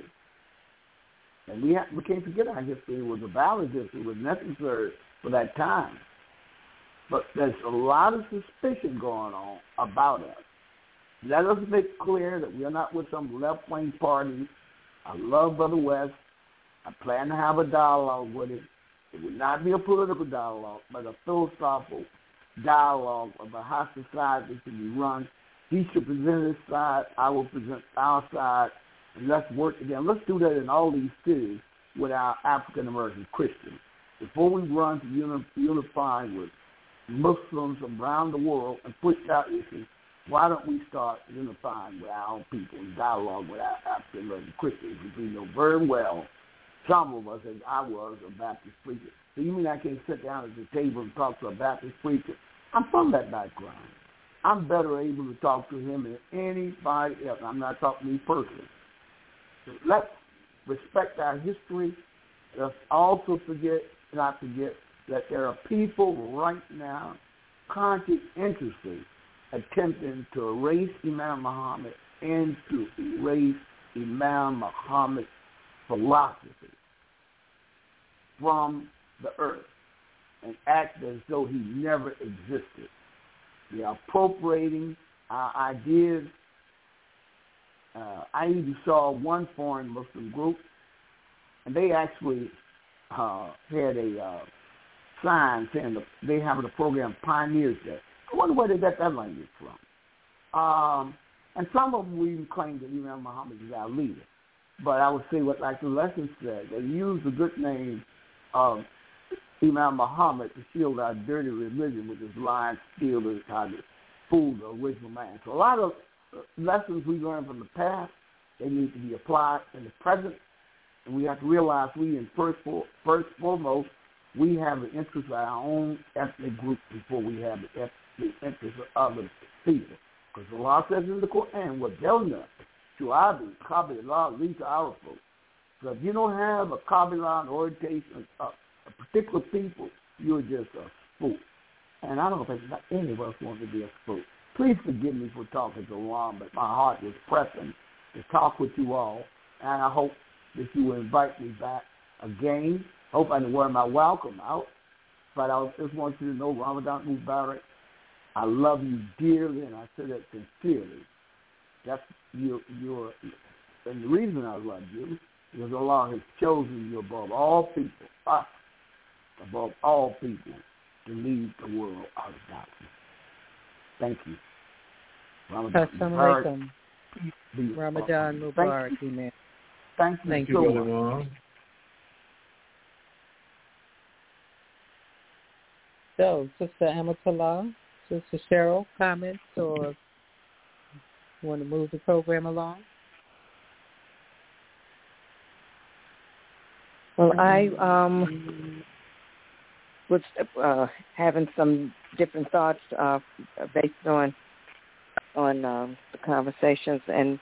And we, have, we can't forget our history. It was a valid history. It was necessary for that time. But there's a lot of suspicion going on about us. Let us make clear that we are not with some left-wing party. I love Brother West. I plan to have a dialogue with him. It would not be a political dialogue, but a philosophical dialogue about how society should be run. He should present his side. I will present our side. And let's work together. Let's do that in all these cities with our African-American Christians. Before we run to uni- unifying with Muslims around the world and push our issues, why don't we start unifying with our own people and dialogue with our African-American Christians? We know very well, some of us, as I was, a Baptist preacher. So you mean I can't sit down at the table and talk to a Baptist preacher? I'm from that background. I'm better able to talk to him than anybody else. I'm not talking to me personally. So let's respect our history. Let's also forget, not forget, that there are people right now conscientiously attempting to erase Imam Muhammad and to erase Imam Muhammad's philosophy from the earth and act as though he never existed. They are appropriating our ideas. Uh, I even saw one foreign Muslim group, and they actually uh, had a uh, sign saying that they have a program, Pioneers Day. I wonder where they got that language from. Um, and some of them even claim that Imam Muhammad is our leader. But I would say what, like the lesson said, they use the good name of Imam Muhammad to shield our dirty religion with his lying, stealing, how to fool the original man. So a lot of lessons we learned from the past, they need to be applied in the present. And we have to realize we, in first, for, first foremost, we have the interest of our own ethnic group before we have the, the interest of other people. Because the law says in the Quran, what they'll know, Shu'abi, Kabbalah, lead to our folks. So if you don't have a Kabbalah orientation of a particular people, you're just a spook. And I don't think any of us want to be a spook. Please forgive me for talking so long, but my heart was pressing to talk with you all. And I hope that you will invite me back again. Hope I didn't wear my welcome out. But I just want you to know, Ramadan Mubarak, I love you dearly, and I say that sincerely. That's your your. And the reason I love you is Allah has chosen you above all people, us, above all people, to lead the world out of darkness. Thank you. Ramadan Assalamu alaikum. Ramadan Mubarak, Amen. Thank you. Thank you. you. Brother. So, Sister Amatullah, Sister Cheryl, comments, or you want to move the program along? Well, I um, was uh, having some different thoughts uh, based on on um, the conversations, and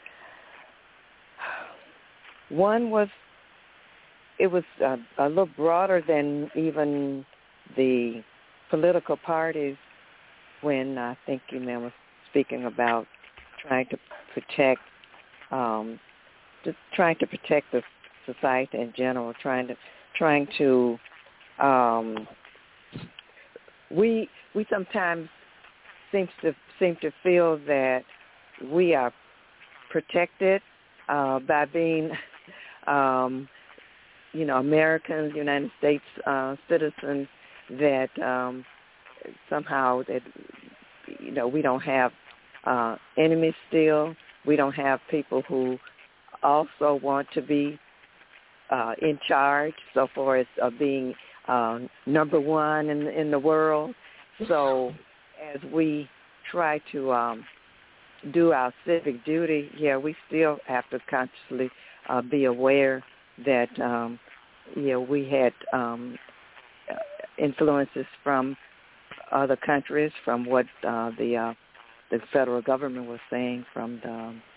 one was it was uh, a little broader than even the political parties. When I think you man was speaking about trying to protect, um, just trying to protect the society in general, trying to trying to um, we we sometimes seems to seem to feel that we are protected uh, by being um, you know Americans, United States uh, citizens, that um, somehow that you know we don't have uh, enemies still. We don't have people who also want to be Uh, in charge, so far as uh, being uh, number one in in the world. So as we try to um, do our civic duty, yeah, we still have to consciously uh, be aware that um, yeah we had um, influences from other countries, from what uh, the uh, the federal government was saying, from the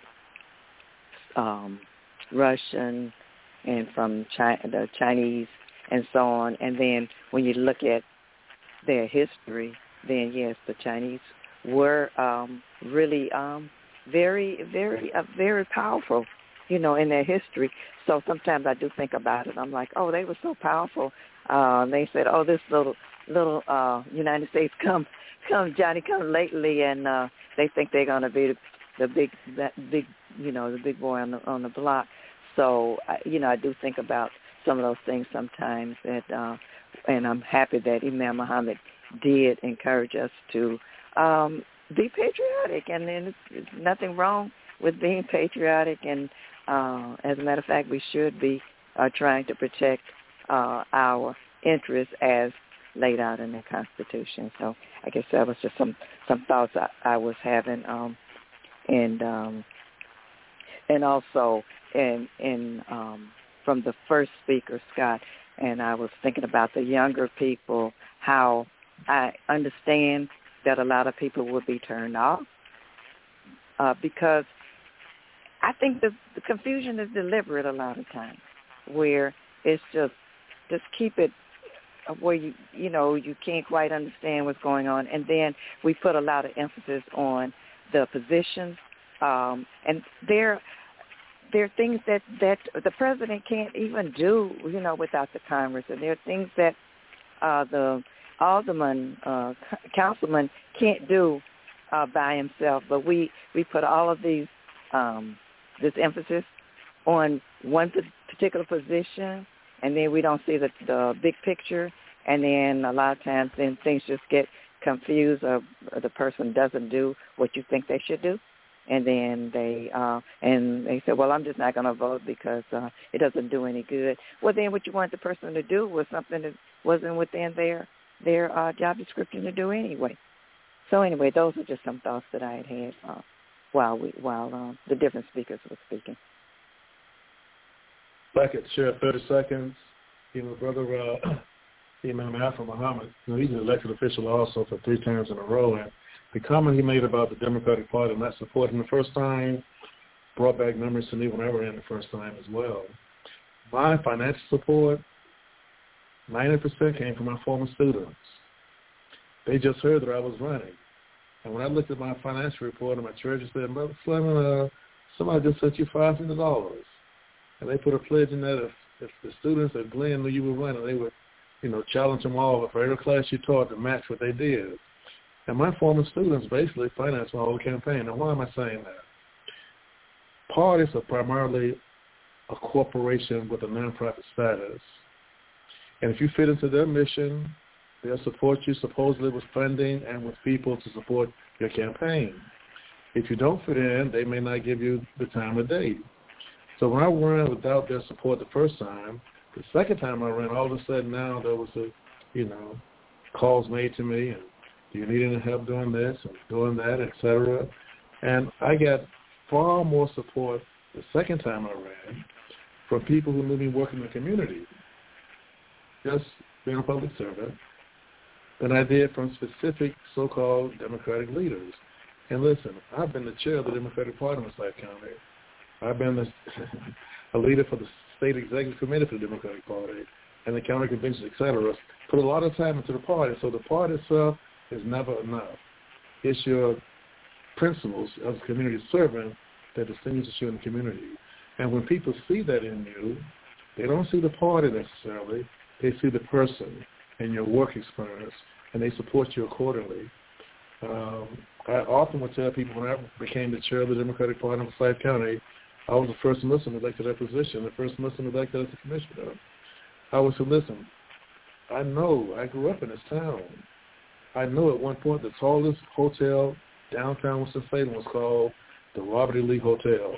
um, Russian and from China, the Chinese and so on. And then when you look at their history, then yes, the Chinese were um, really um, very, very, uh, very powerful, you know, in their history. So sometimes I do think about it. I'm like, oh, they were so powerful. Uh, they said, oh, this little, little uh, United States come, come Johnny come lately, and uh, they think they're going to be the, the big, that big, you know, the big boy on the on the block. So, you know, I do think about some of those things sometimes, that, uh, and I'm happy that Imam Muhammad did encourage us to um, be patriotic, and then it's, it's nothing wrong with being patriotic, and uh, as a matter of fact, we should be uh, trying to protect uh, our interests as laid out in the Constitution. So I guess that was just some, some thoughts I, I was having, um, and um, and also in, in um, from the first speaker, Scott, and I was thinking about the younger people, how I understand that a lot of people would be turned off uh, because I think the, the confusion is deliberate a lot of times, where it's just just keep it where you you know you can't quite understand what's going on, and then we put a lot of emphasis on the positions, um, and there there are things that, that the president can't even do, you know, without the Congress, and there are things that uh, the alderman, uh, councilman can't do uh, by himself. But we, we put all of these um, this emphasis on one particular position, and then we don't see the, the big picture, and then a lot of times then things just get confused, or, or the person doesn't do what you think they should do. And then they uh, and they said, well, I'm just not going to vote because uh, it doesn't do any good. Well, then what you want the person to do was something that wasn't within their their uh, job description to do anyway. So anyway, those are just some thoughts that I had had uh, while we while uh, the different speakers were speaking. If I could share thirty seconds, you know, Brother uh, Imam Afro Muhammad, you know, he's an elected official also for three terms in a row, and the comment he made about the Democratic Party not supporting the first time brought back memories to me when I ran the first time as well. My financial support, ninety percent came from my former students. They just heard that I was running. And when I looked at my financial report and my treasurer said, Brother Fleming, uh, somebody just sent you five hundred dollars. And they put a pledge in that if, if the students at Glenn knew you were running, they would, you know, challenge them all for every class you taught to match what they did. And my former students basically financed my whole campaign. Now, why am I saying that? parties are primarily a corporation with a nonprofit status. And if you fit into their mission, they'll support you supposedly with funding and with people to support your campaign. If you don't fit in, they may not give you the time of day. So when I ran without their support the first time, the second time I ran, all of a sudden now there was a, you know, calls made to me, and do you need any help doing this and doing that, et cetera. And I got far more support the second time I ran from people who knew me working in the community, just being a public servant, than I did from specific so-called Democratic leaders. And listen, I've been the chair of the Democratic Party in Forsyth County. I've been the, a leader for the state executive committee for the Democratic Party and the county convention, et cetera. Put a lot of time into the party. So the party itself is never enough. It's your principles as a community servant that distinguishes you in the community. And when people see that in you, they don't see the party necessarily. They see the person and your work experience, and they support you accordingly. Um, I often would tell people when I became the chair of the Democratic Party in Forsyth County, I was the first Muslim elected to that position, the first Muslim elected as a commissioner. I would say, listen, I know, I grew up in this town. I know at one point the tallest hotel downtown Winston-Salem was called the Robert E. Lee Hotel.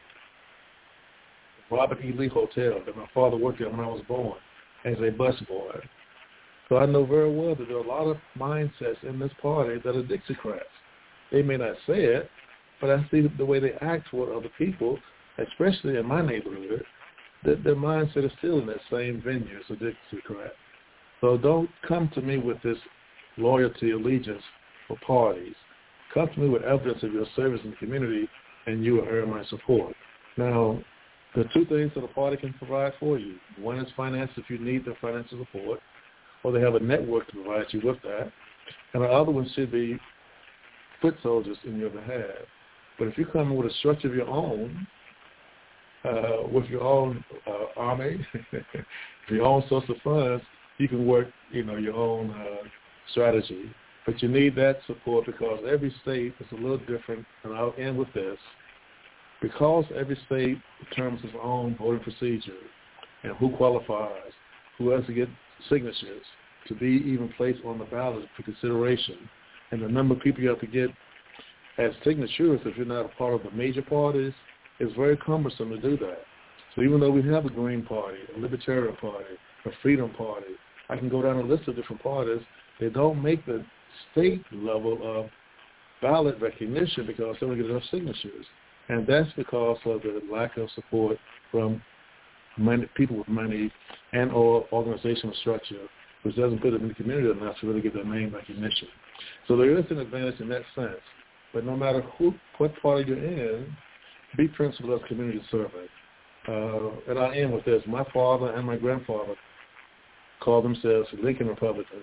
Robert E. Lee Hotel, that my father worked at when I was born as a busboy. So I know very well that there are a lot of mindsets in this party that are Dixiecrats. They may not say it, but I see the way they act toward other people, especially in my neighborhood, that their mindset is still in that same venue as a Dixiecrat. So don't come to me with this loyalty, allegiance for parties. Come to me with evidence of your service in the community, and you will earn my support. Now, there are two things that a party can provide for you. One is finance if you need the financial support, or they have a network to provide you with that. And the other one should be foot soldiers in your behalf. But if you come in with a structure of your own, uh, with your own uh, army, your own source of funds, you can work, you know, your own uh, strategy. But you need that support because every state is a little different, and I'll end with this. Because every state determines its own voting procedure and who qualifies, who has to get signatures to be even placed on the ballot for consideration, and the number of people you have to get as signatures if you're not a part of the major parties, is very cumbersome to do that. So even though we have a Green Party, a Libertarian Party, a Freedom Party, I can go down a list of different parties. They don't make the state level of ballot recognition because they don't get enough signatures. And that's because of the lack of support from money, people with money and or organizational structure, which doesn't put them in the community enough to really get their name recognition. So there is an advantage in that sense. But no matter who, what party you're in, be principled as community servant. Uh, and I end with this. My father and my grandfather called themselves Lincoln Republicans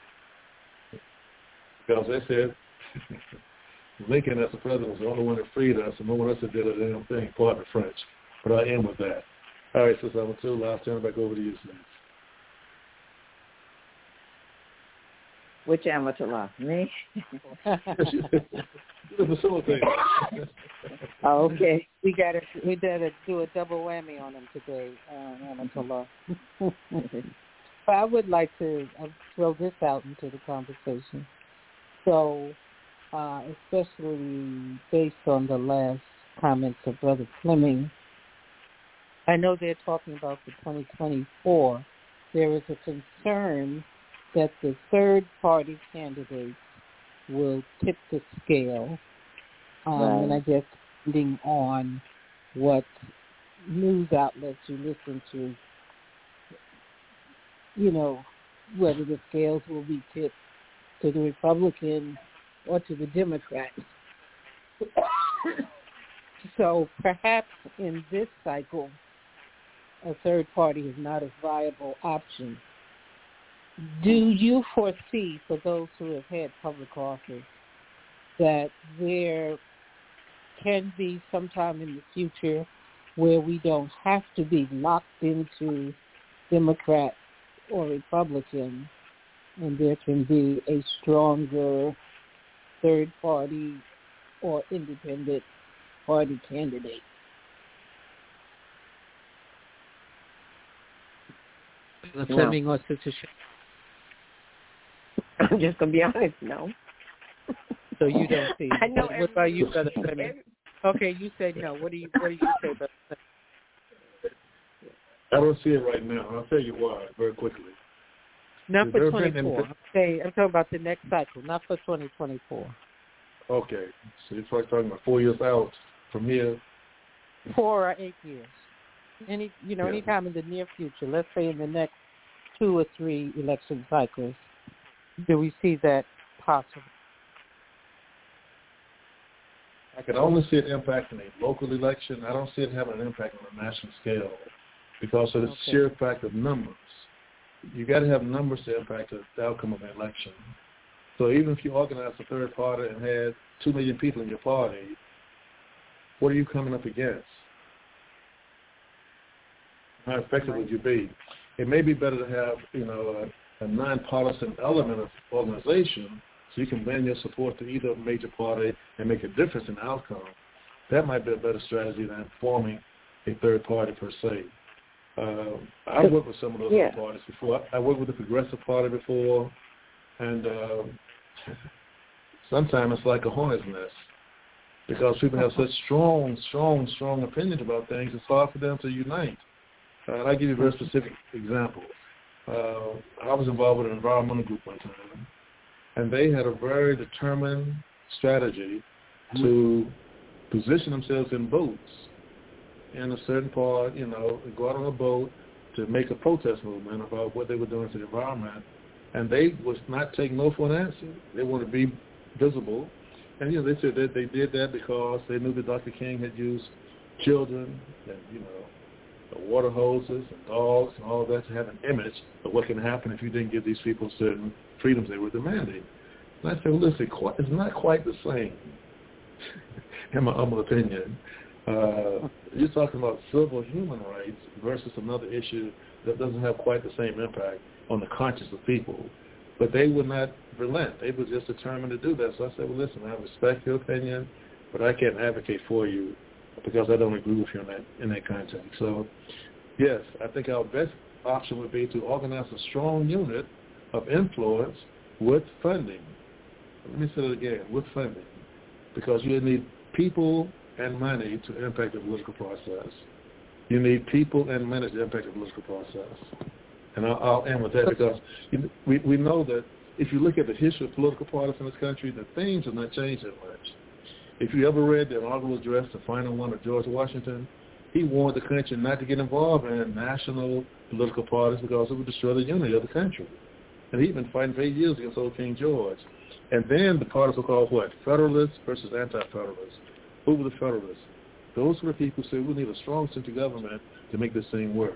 because they said Lincoln as the president was the only one that freed us, and no one else that did a damn thing, pardon the French. But I end with that. All right, since I'm too, I'll turn it back over to you, Sam. Which amateur? Me? You're the facilitator. Oh, okay. We got to we got to do a double whammy on him today, uh, amateur law. But I would like to uh, throw this out into the conversation. So, uh, especially based on the last comments of Brother Fleming, I know they're talking about the twenty twenty-four. There is a concern that the third-party candidates will tip the scale, um, right. and I guess depending on what news outlets you listen to, you know, whether the scales will be tipped to the Republican or to the Democrat. So perhaps in this cycle, a third party is not a viable option. Do you foresee, for those who have had public office, that there can be sometime in the future where we don't have to be locked into Democrat or Republican, and there can be a stronger third party or independent party candidate? Brother Fleming or Sister Sh- I'm just going to be honest, no. So you don't see. I know. What about you, Brother Fleming? Okay, you said no. What do you What do you say, Brother Fleming? I don't see it right now. I'll tell you why very quickly. Not for twenty-four. Okay, I'm talking about the next cycle, not for twenty twenty-four. Okay, so you're talking about four years out from here. Four or eight years. Any, you know, yeah. anytime in the near future. Let's say in the next two or three election cycles, do we see that possible? I can only see it impacting a local election. I don't see it having an impact on a national scale because of the okay. sheer fact of numbers. You got to have numbers to impact the outcome of an election. So even if you organize a third party and had two million people in your party, what are you coming up against? How effective right. would you be? It may be better to have, you know, a, a nonpartisan element of organization so you can lend your support to either major party and make a difference in the outcome. That might be a better strategy than forming a third party per se. Uh, I've worked with some of those yeah. parties before. I worked with the Progressive Party before, and uh, sometimes it's like a hornet's nest because people have such strong, strong, strong opinions about things. It's hard for them to unite. Uh, and I'll give you a very specific example. Uh, I was involved with an environmental group one time, and they had a very determined strategy to position themselves in boats in a certain part, you know, go out on a boat to make a protest movement about what they were doing to the environment. And they was not taking no for an answer. They wanted to be visible. And, you know, they said that they did that because they knew that Doctor King had used children and, you know, water hoses and dogs and all of that to have an image of what can happen if you didn't give these people certain freedoms they were demanding. And I said, well, listen, it's not quite the same, in my humble opinion. Uh, you're talking about civil human rights versus another issue that doesn't have quite the same impact on the conscience of people. But they would not relent. They were just determined to do that. So I said, well, listen, I respect your opinion, but I can't advocate for you because I don't agree with you in that, in that context. So, yes, I think our best option would be to organize a strong unit of influence with funding. Let me say it again, with funding, because you need people and money to impact the political process. You need people and money to impact the political process. And I'll, I'll end with that because you, we, we know that if you look at the history of political parties in this country, the themes have not changed that much. If you ever read the inaugural address, the final one of George Washington, he warned the country not to get involved in national political parties because it would destroy the unity of the country. And he'd been fighting for eight years against old King George. And then the parties were called what? Federalists versus anti-Federalists. Who were the Federalists? Those were the people who said we need a strong central government to make this thing work.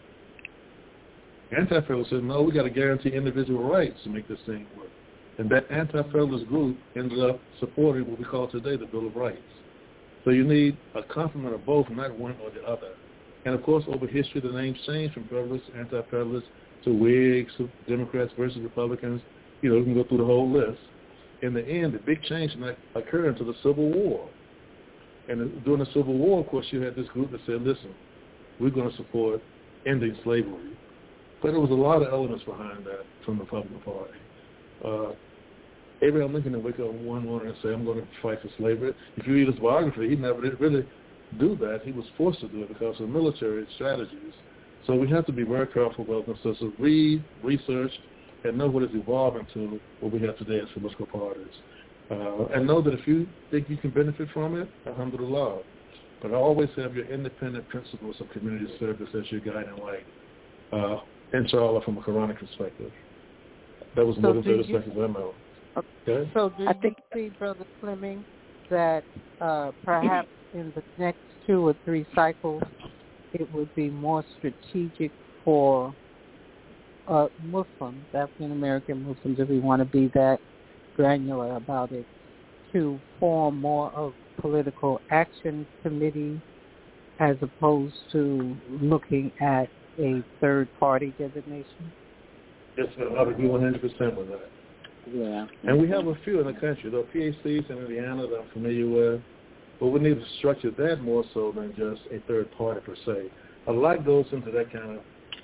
Anti-Federalists said, no, we got to guarantee individual rights to make this thing work. And that anti-Federalist group ended up supporting what we call today the Bill of Rights. So you need a complement of both, not one or the other. And, of course, over history, the names changed from Federalists, anti-Federalists, to Whigs, to Democrats versus Republicans. You know, we can go through the whole list. In the end, the big change occurred until the Civil War. And during the Civil War, of course, you had this group that said, listen, we're going to support ending slavery. But there was a lot of elements behind that from the Republican Party. Uh, Abraham Lincoln didn't wake up one morning and say, I'm going to fight for slavery. If you read his biography, he never did really do that. He was forced to do it because of military strategies. So we have to be very careful about this. So, so read, research, and know what is evolving to what we have today as political parties. Uh, and know that if you think you can benefit from it, alhamdulillah. But always have your independent principles of community service as your guiding light. Uh, inshallah, from a Quranic perspective. That was more so than thirty you, seconds I know. Okay? So do I think, you see, Brother Fleming, that uh, perhaps in the next two or three cycles, it would be more strategic for uh, Muslims, African-American Muslims, if we want to be that granular about it, to form more of political action committee as opposed to looking at a third-party designation? Yes, I would agree one hundred percent with that. Yeah. And we have a few in the country. There are P H Cs in Indiana that I'm familiar with, but we need to structure that more so than just a third party per se. A lot goes into that kind of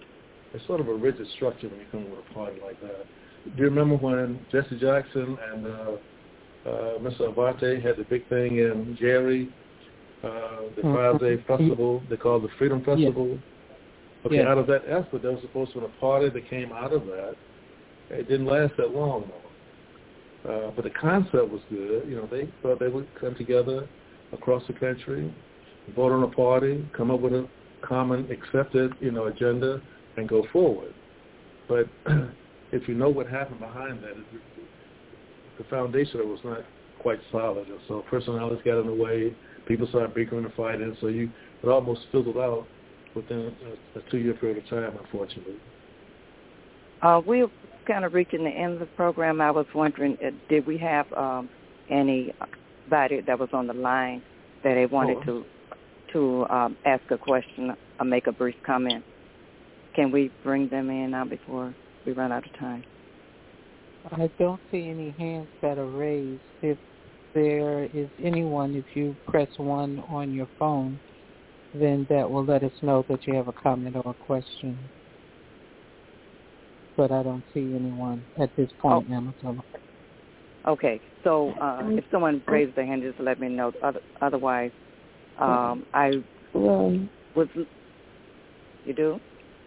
it's sort of a rigid structure when you come with a party like that. Do you remember when Jesse Jackson and uh, uh, Mister Avante had the big thing in Jerry, uh, the mm-hmm. five-day festival they called the Freedom Festival? Yes. Okay, yes. Out of that effort, there was supposed to be a party that came out of that. It didn't last that long, though. Uh, but the concept was good. You know, they thought they would come together across the country, vote on a party, come up with a common accepted, you know, agenda, and go forward. But if you know what happened behind that, the foundation was not quite solid. And so personalities got in the way, people started bickering and fighting, so you it almost fizzled out within a, a two-year period of time, unfortunately. Uh, we're kind of reaching the end of the program. I was wondering, uh, did we have um, anybody that was on the line that they wanted oh. to to um, ask a question or make a brief comment? Can we bring them in now before we run out of time? I don't see any hands that are raised. If there is anyone, if you press one on your phone, then that will let us know that you have a comment or a question. But I don't see anyone at this point, oh. Amatullah. Okay, so uh, if someone raises their hand, just let me know. Other, otherwise, um, I um, was. You do?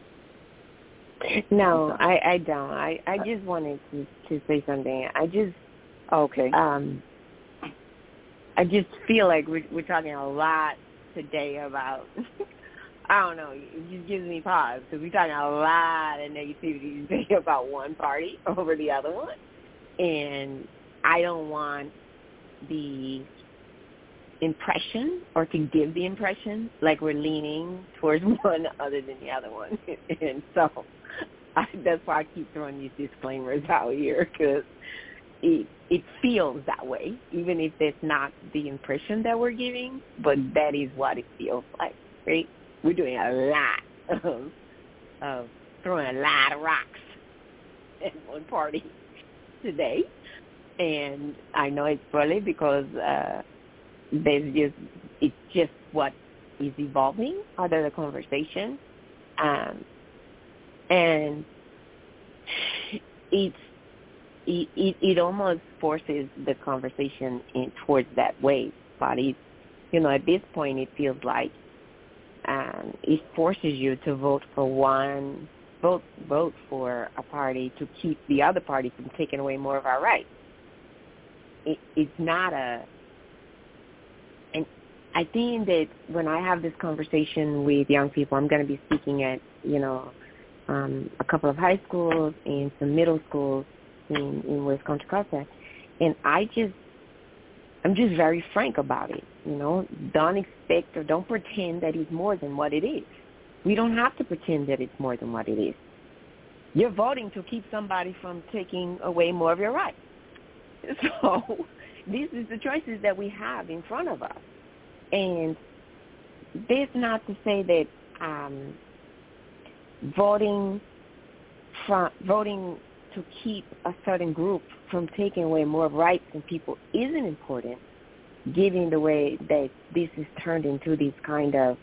No, I, I don't. I, I just wanted to, to say something. I just okay. Um, I just feel like we're, we're talking a lot today about. I don't know. It just gives me pause because we're talking a lot of negativity today about one party over the other one, and I don't want the impression or to give the impression like we're leaning towards one other than the other one. And so I, that's why I keep throwing these disclaimers out here, because it, it feels that way, even if that's not the impression that we're giving, but that is what it feels like, right? We're doing a lot of, of throwing a lot of rocks at one party today. And I know it's probably because uh, there's just it's just what is evolving out of the conversation, um, and it's it, it it almost forces the conversation in towards that way. But it, you know, at this point, it feels like um, it forces you to vote for one vote vote for a party to keep the other party from taking away more of our rights. It, it's not a, and I think that when I have this conversation with young people, I'm going to be speaking at, you know, um, a couple of high schools and some middle schools in, in West Contra Costa, and I just, I'm just very frank about it, you know. Don't expect or don't pretend that it's more than what it is. We don't have to pretend that it's more than what it is. You're voting to keep somebody from taking away more of your rights. So these are the choices that we have in front of us. And this not to say that um, voting from, voting to keep a certain group from taking away more rights than people isn't important, given the way that this is turned into this kind of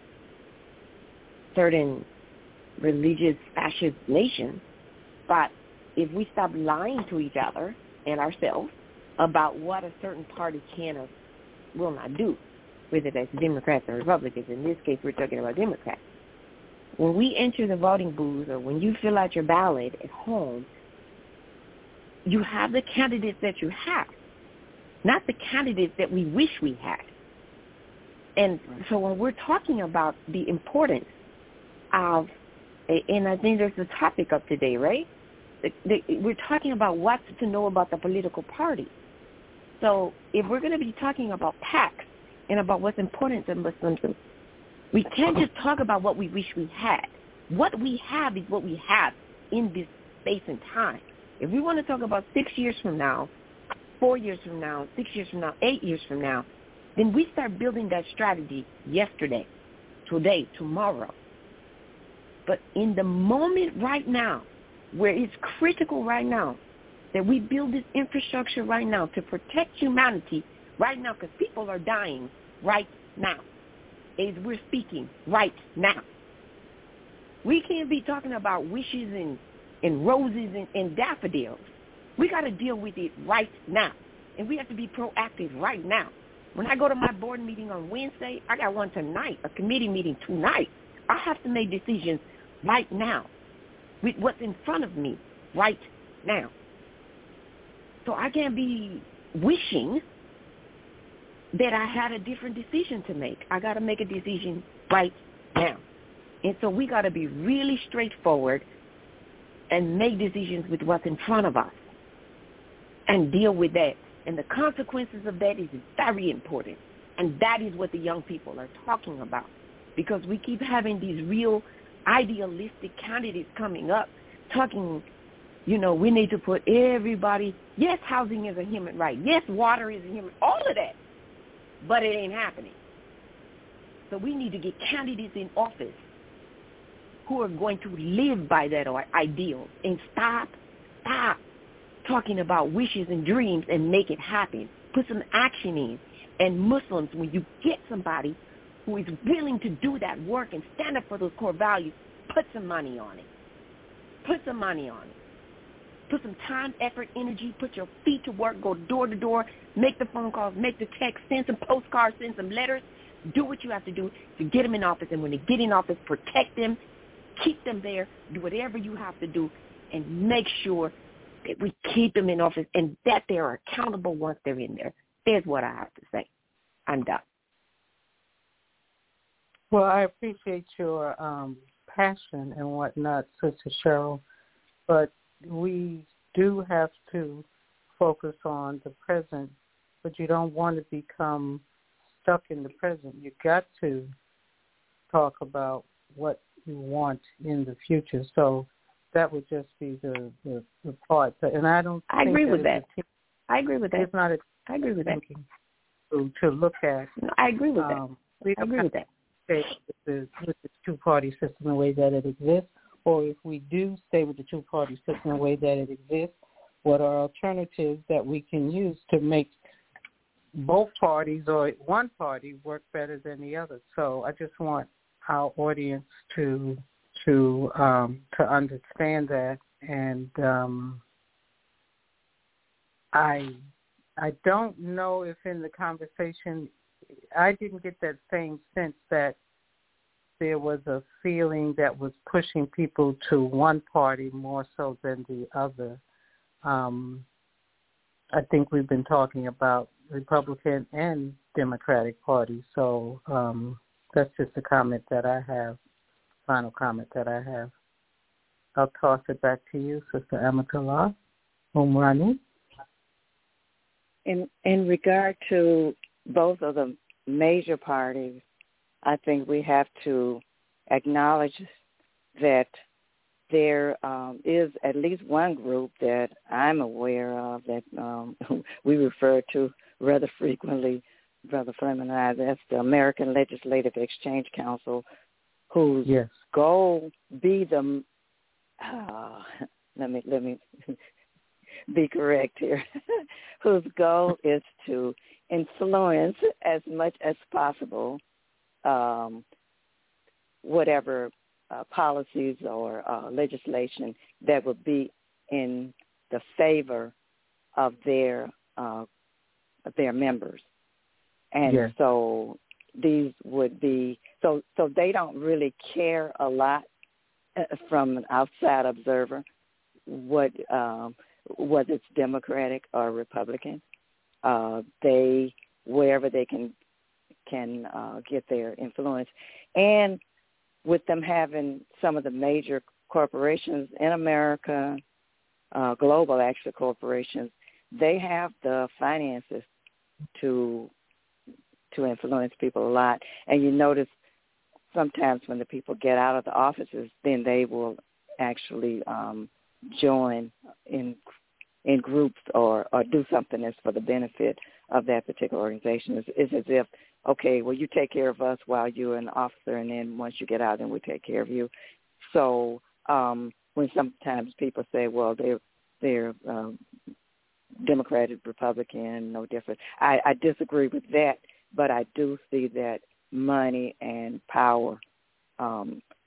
certain religious fascist nation. But if we stop lying to each other and ourselves about what a certain party can or will not do, whether that's Democrats or Republicans. In this case, we're talking about Democrats. When we enter the voting booth or when you fill out your ballot at home, you have the candidates that you have, not the candidates that we wish we had. And so when we're talking about the importance of, and I think there's a topic up today, right? The, the, we're talking about what to know about the political party. So if we're going to be talking about PACs and about what's important to Muslims, we can't just talk about what we wish we had. What we have is what we have in this space and time. If we want to talk about six years from now, four years from now, six years from now, eight years from now, then we start building that strategy yesterday, today, tomorrow. But in the moment right now, where it's critical right now, that we build this infrastructure right now to protect humanity right now, because people are dying right now, as we're speaking right now. We can't be talking about wishes and, and roses and, and daffodils. We got to deal with it right now, and we have to be proactive right now. When I go to my board meeting on Wednesday, I got one tonight, a committee meeting tonight. I have to make decisions right now with what's in front of me right now. So I can't be wishing that I had a different decision to make. I got to make a decision right now. And so we got to be really straightforward and make decisions with what's in front of us and deal with that. And the consequences of that is very important. And that is what the young people are talking about, because we keep having these real idealistic candidates coming up talking, you know, we need to put everybody, yes, housing is a human right. Yes, water is a human, all of that. But it ain't happening. So we need to get candidates in office who are going to live by that ideal and stop, stop talking about wishes and dreams and make it happen. Put some action in. And Muslims, when you get somebody who is willing to do that work and stand up for those core values, put some money on it. Put some money on it. Put some time, effort, energy, put your feet to work, go door to door, make the phone calls, make the texts, send some postcards, send some letters. Do what you have to do to get them in office. And when they get in office, protect them, keep them there, do whatever you have to do, and make sure that we keep them in office and that they are accountable once they're in there. There's what I have to say. I'm done. Well, I appreciate your um, passion and whatnot, Sister Cheryl, but we do have to focus on the present, but you don't want to become stuck in the present. You got to talk about what you want in the future. So that would just be the, the, the part. And I don't I think agree that with that. I agree with that. It's not a I agree with that. To, to look at. No, I agree with um, that. We I agree with that. Stay with the, with the two-party system the way that it exists, or if we do stay with the two-party system the way that it exists, what are alternatives that we can use to make both parties or one party work better than the other? So I just want our audience to to um, to understand that, and um, I I don't know if in the conversation I didn't get that same sense that there was a feeling that was pushing people to one party more so than the other. Um, I think we've been talking about Republican and Democratic parties, so um, that's just a comment that I have, final comment that I have. I'll toss it back to you, Sister Amatullah Umrani. In in regard to both of the major parties, I think we have to acknowledge that there um, is at least one group that I'm aware of that um, we refer to rather frequently, Brother Fleming and I, that's the American Legislative Exchange Council, whose yes. goal be the uh, let me let me be correct here, whose goal is to influence as much as possible um, whatever uh, policies or uh, legislation that would be in the favor of their uh, of their members. And yes. so these would be, so so they don't really care a lot uh, from an outside observer what um, whether it's Democratic or Republican. Uh, they, wherever they can can uh, get their influence. And with them having some of the major corporations in America, uh, global actually corporations, they have the finances to to influence people a lot. And you notice sometimes when the people get out of the offices, then they will actually um, join in in groups or, or do something that's for the benefit of that particular organization. It's, it's as if, okay, well, you take care of us while you're an officer, and then once you get out, then we take care of you. So um, when sometimes people say, well, they're, they're um, Democratic, Republican, no different, I, I disagree with that, but I do see that money and power um,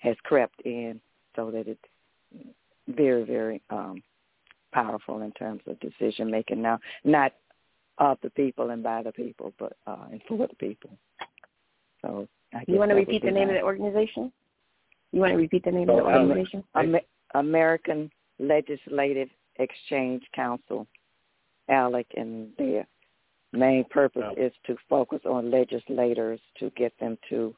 has crept in so that it's very, very um, powerful in terms of decision making now, not of the people and by the people, but uh, and for the people. So I guess you want to that repeat would the be name nice. of the organization? You want to repeat the name So, of the organization? Um, American Legislative Exchange Council, ALEC, and their main purpose is to focus on legislators to get them to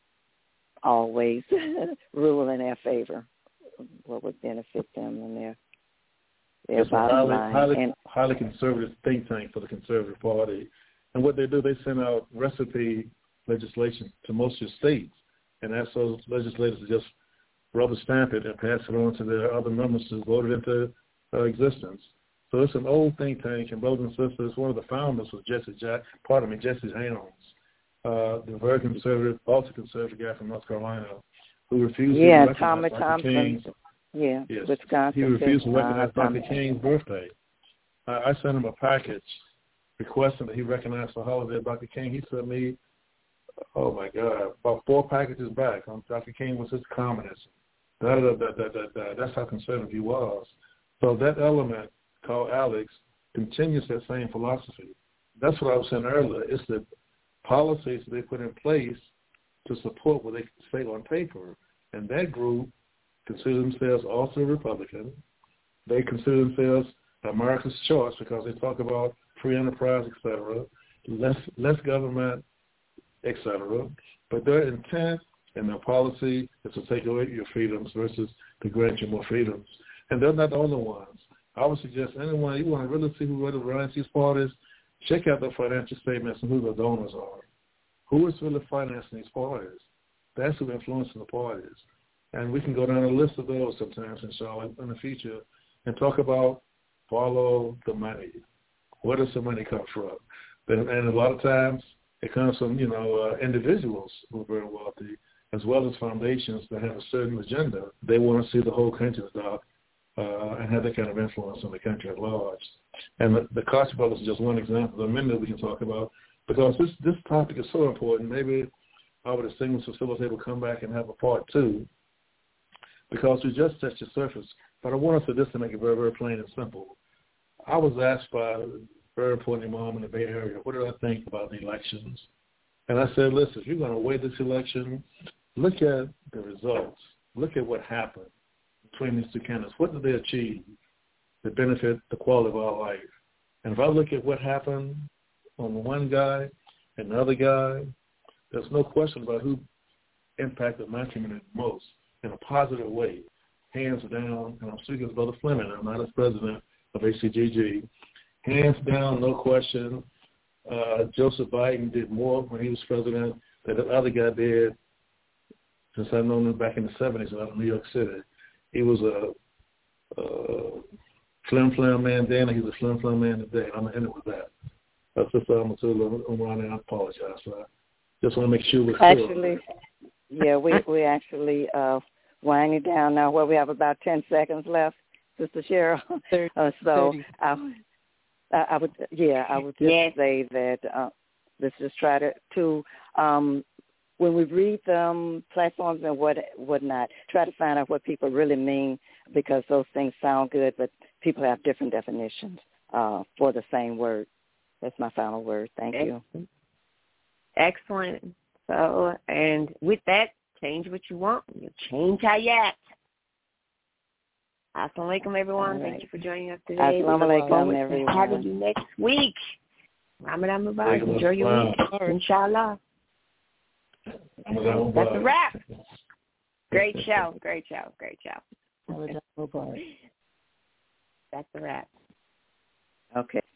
always rule in their favor, what would benefit them and their their It's a bottom highly, line. highly, And, highly conservative think tank for the Conservative Party. And what they do, they send out recipe legislation to most of your states and ask those legislators to just rubber stamp it and pass it on to their other members to vote it into uh, existence. So it's an old think tank, and brothers and sisters, one of the founders was Jesse Jack, pardon me, Jesse Helms, uh, the very conservative, ultra-conservative guy from North Carolina, who refused yeah, to recognize Thomas Doctor Thompson. King's, Yeah, yes, Wisconsin. he refused to uh, recognize Doctor Thomas. King's birthday. Uh, I sent him a package requesting that he recognize the holiday of Doctor King. He sent me, oh my God, about four packages back on Doctor King was his communism. Da, da, da, da, da, da. That's how conservative he was. So that element called Alex continues that same philosophy. That's what I was saying earlier. It's the policies they put in place to support what they say on paper. And that group consider themselves also Republican. They consider themselves America's choice because they talk about free enterprise, et cetera, less, less government, et cetera. But their intent and their policy is to take away your freedoms versus to grant you more freedoms. And they're not the only ones. I would suggest anyone, you want to really see who really runs these parties, check out their financial statements and who the donors are. Who is really financing these parties? That's who influencing the parties. And we can go down a list of those sometimes, inshallah, in the future and talk about follow the money. Where does the money come from? And, and a lot of times it comes from, you know, uh, individuals who are very wealthy, as well as foundations that have a certain agenda. They want to see the whole country adopt uh, and have that kind of influence on the country at large. And the, the Koch brothers is just one example. There are many that we can talk about because this, this topic is so important. Maybe our distinguished facilitator will come back and have a part two because we just touched the surface. But I want us to just to make it very, very plain and simple. I was asked by a very important imam in the Bay Area, what did I think about the elections? And I said, listen, if you're going to weigh this election, look at the results. Look at what happened between these two candidates. What did they achieve that benefit the quality of our life? And if I look at what happened on the one guy and the other guy, there's no question about who impacted my community most in a positive way, hands down. And I'm speaking as Brother Fleming. I'm not as president of A C G G. Hands down, no question. Uh, Joseph Biden did more when he was president than the other guy did since I've known him back in the seventies out of New York City. He was a, a flim-flam man then, and he's a flim-flam man today. I'm going to end it with that. That's just I'm Umrani, I apologize. So I just want to make sure we're Actually, yeah, we, we actually uh, winding down now where we have about ten seconds left, Sister Cheryl. Uh, so I, I would, yeah, I would just yes. say that uh, let's just try to, to um, when we read them, platforms and what whatnot, try to find out what people really mean because those things sound good, but people have different definitions uh, for the same word. That's my final word. Thank you. Excellent. So, and with that, change what you want. You change how you act. Assalamu alaikum, everyone. Right. Thank you for joining us today. Assalamu alaikum, everyone. Having you next week. Ramadan Mubarak. Enjoy your week. Inshallah. That's a wrap. Great show. Great show. Great show. That's a wrap. Okay.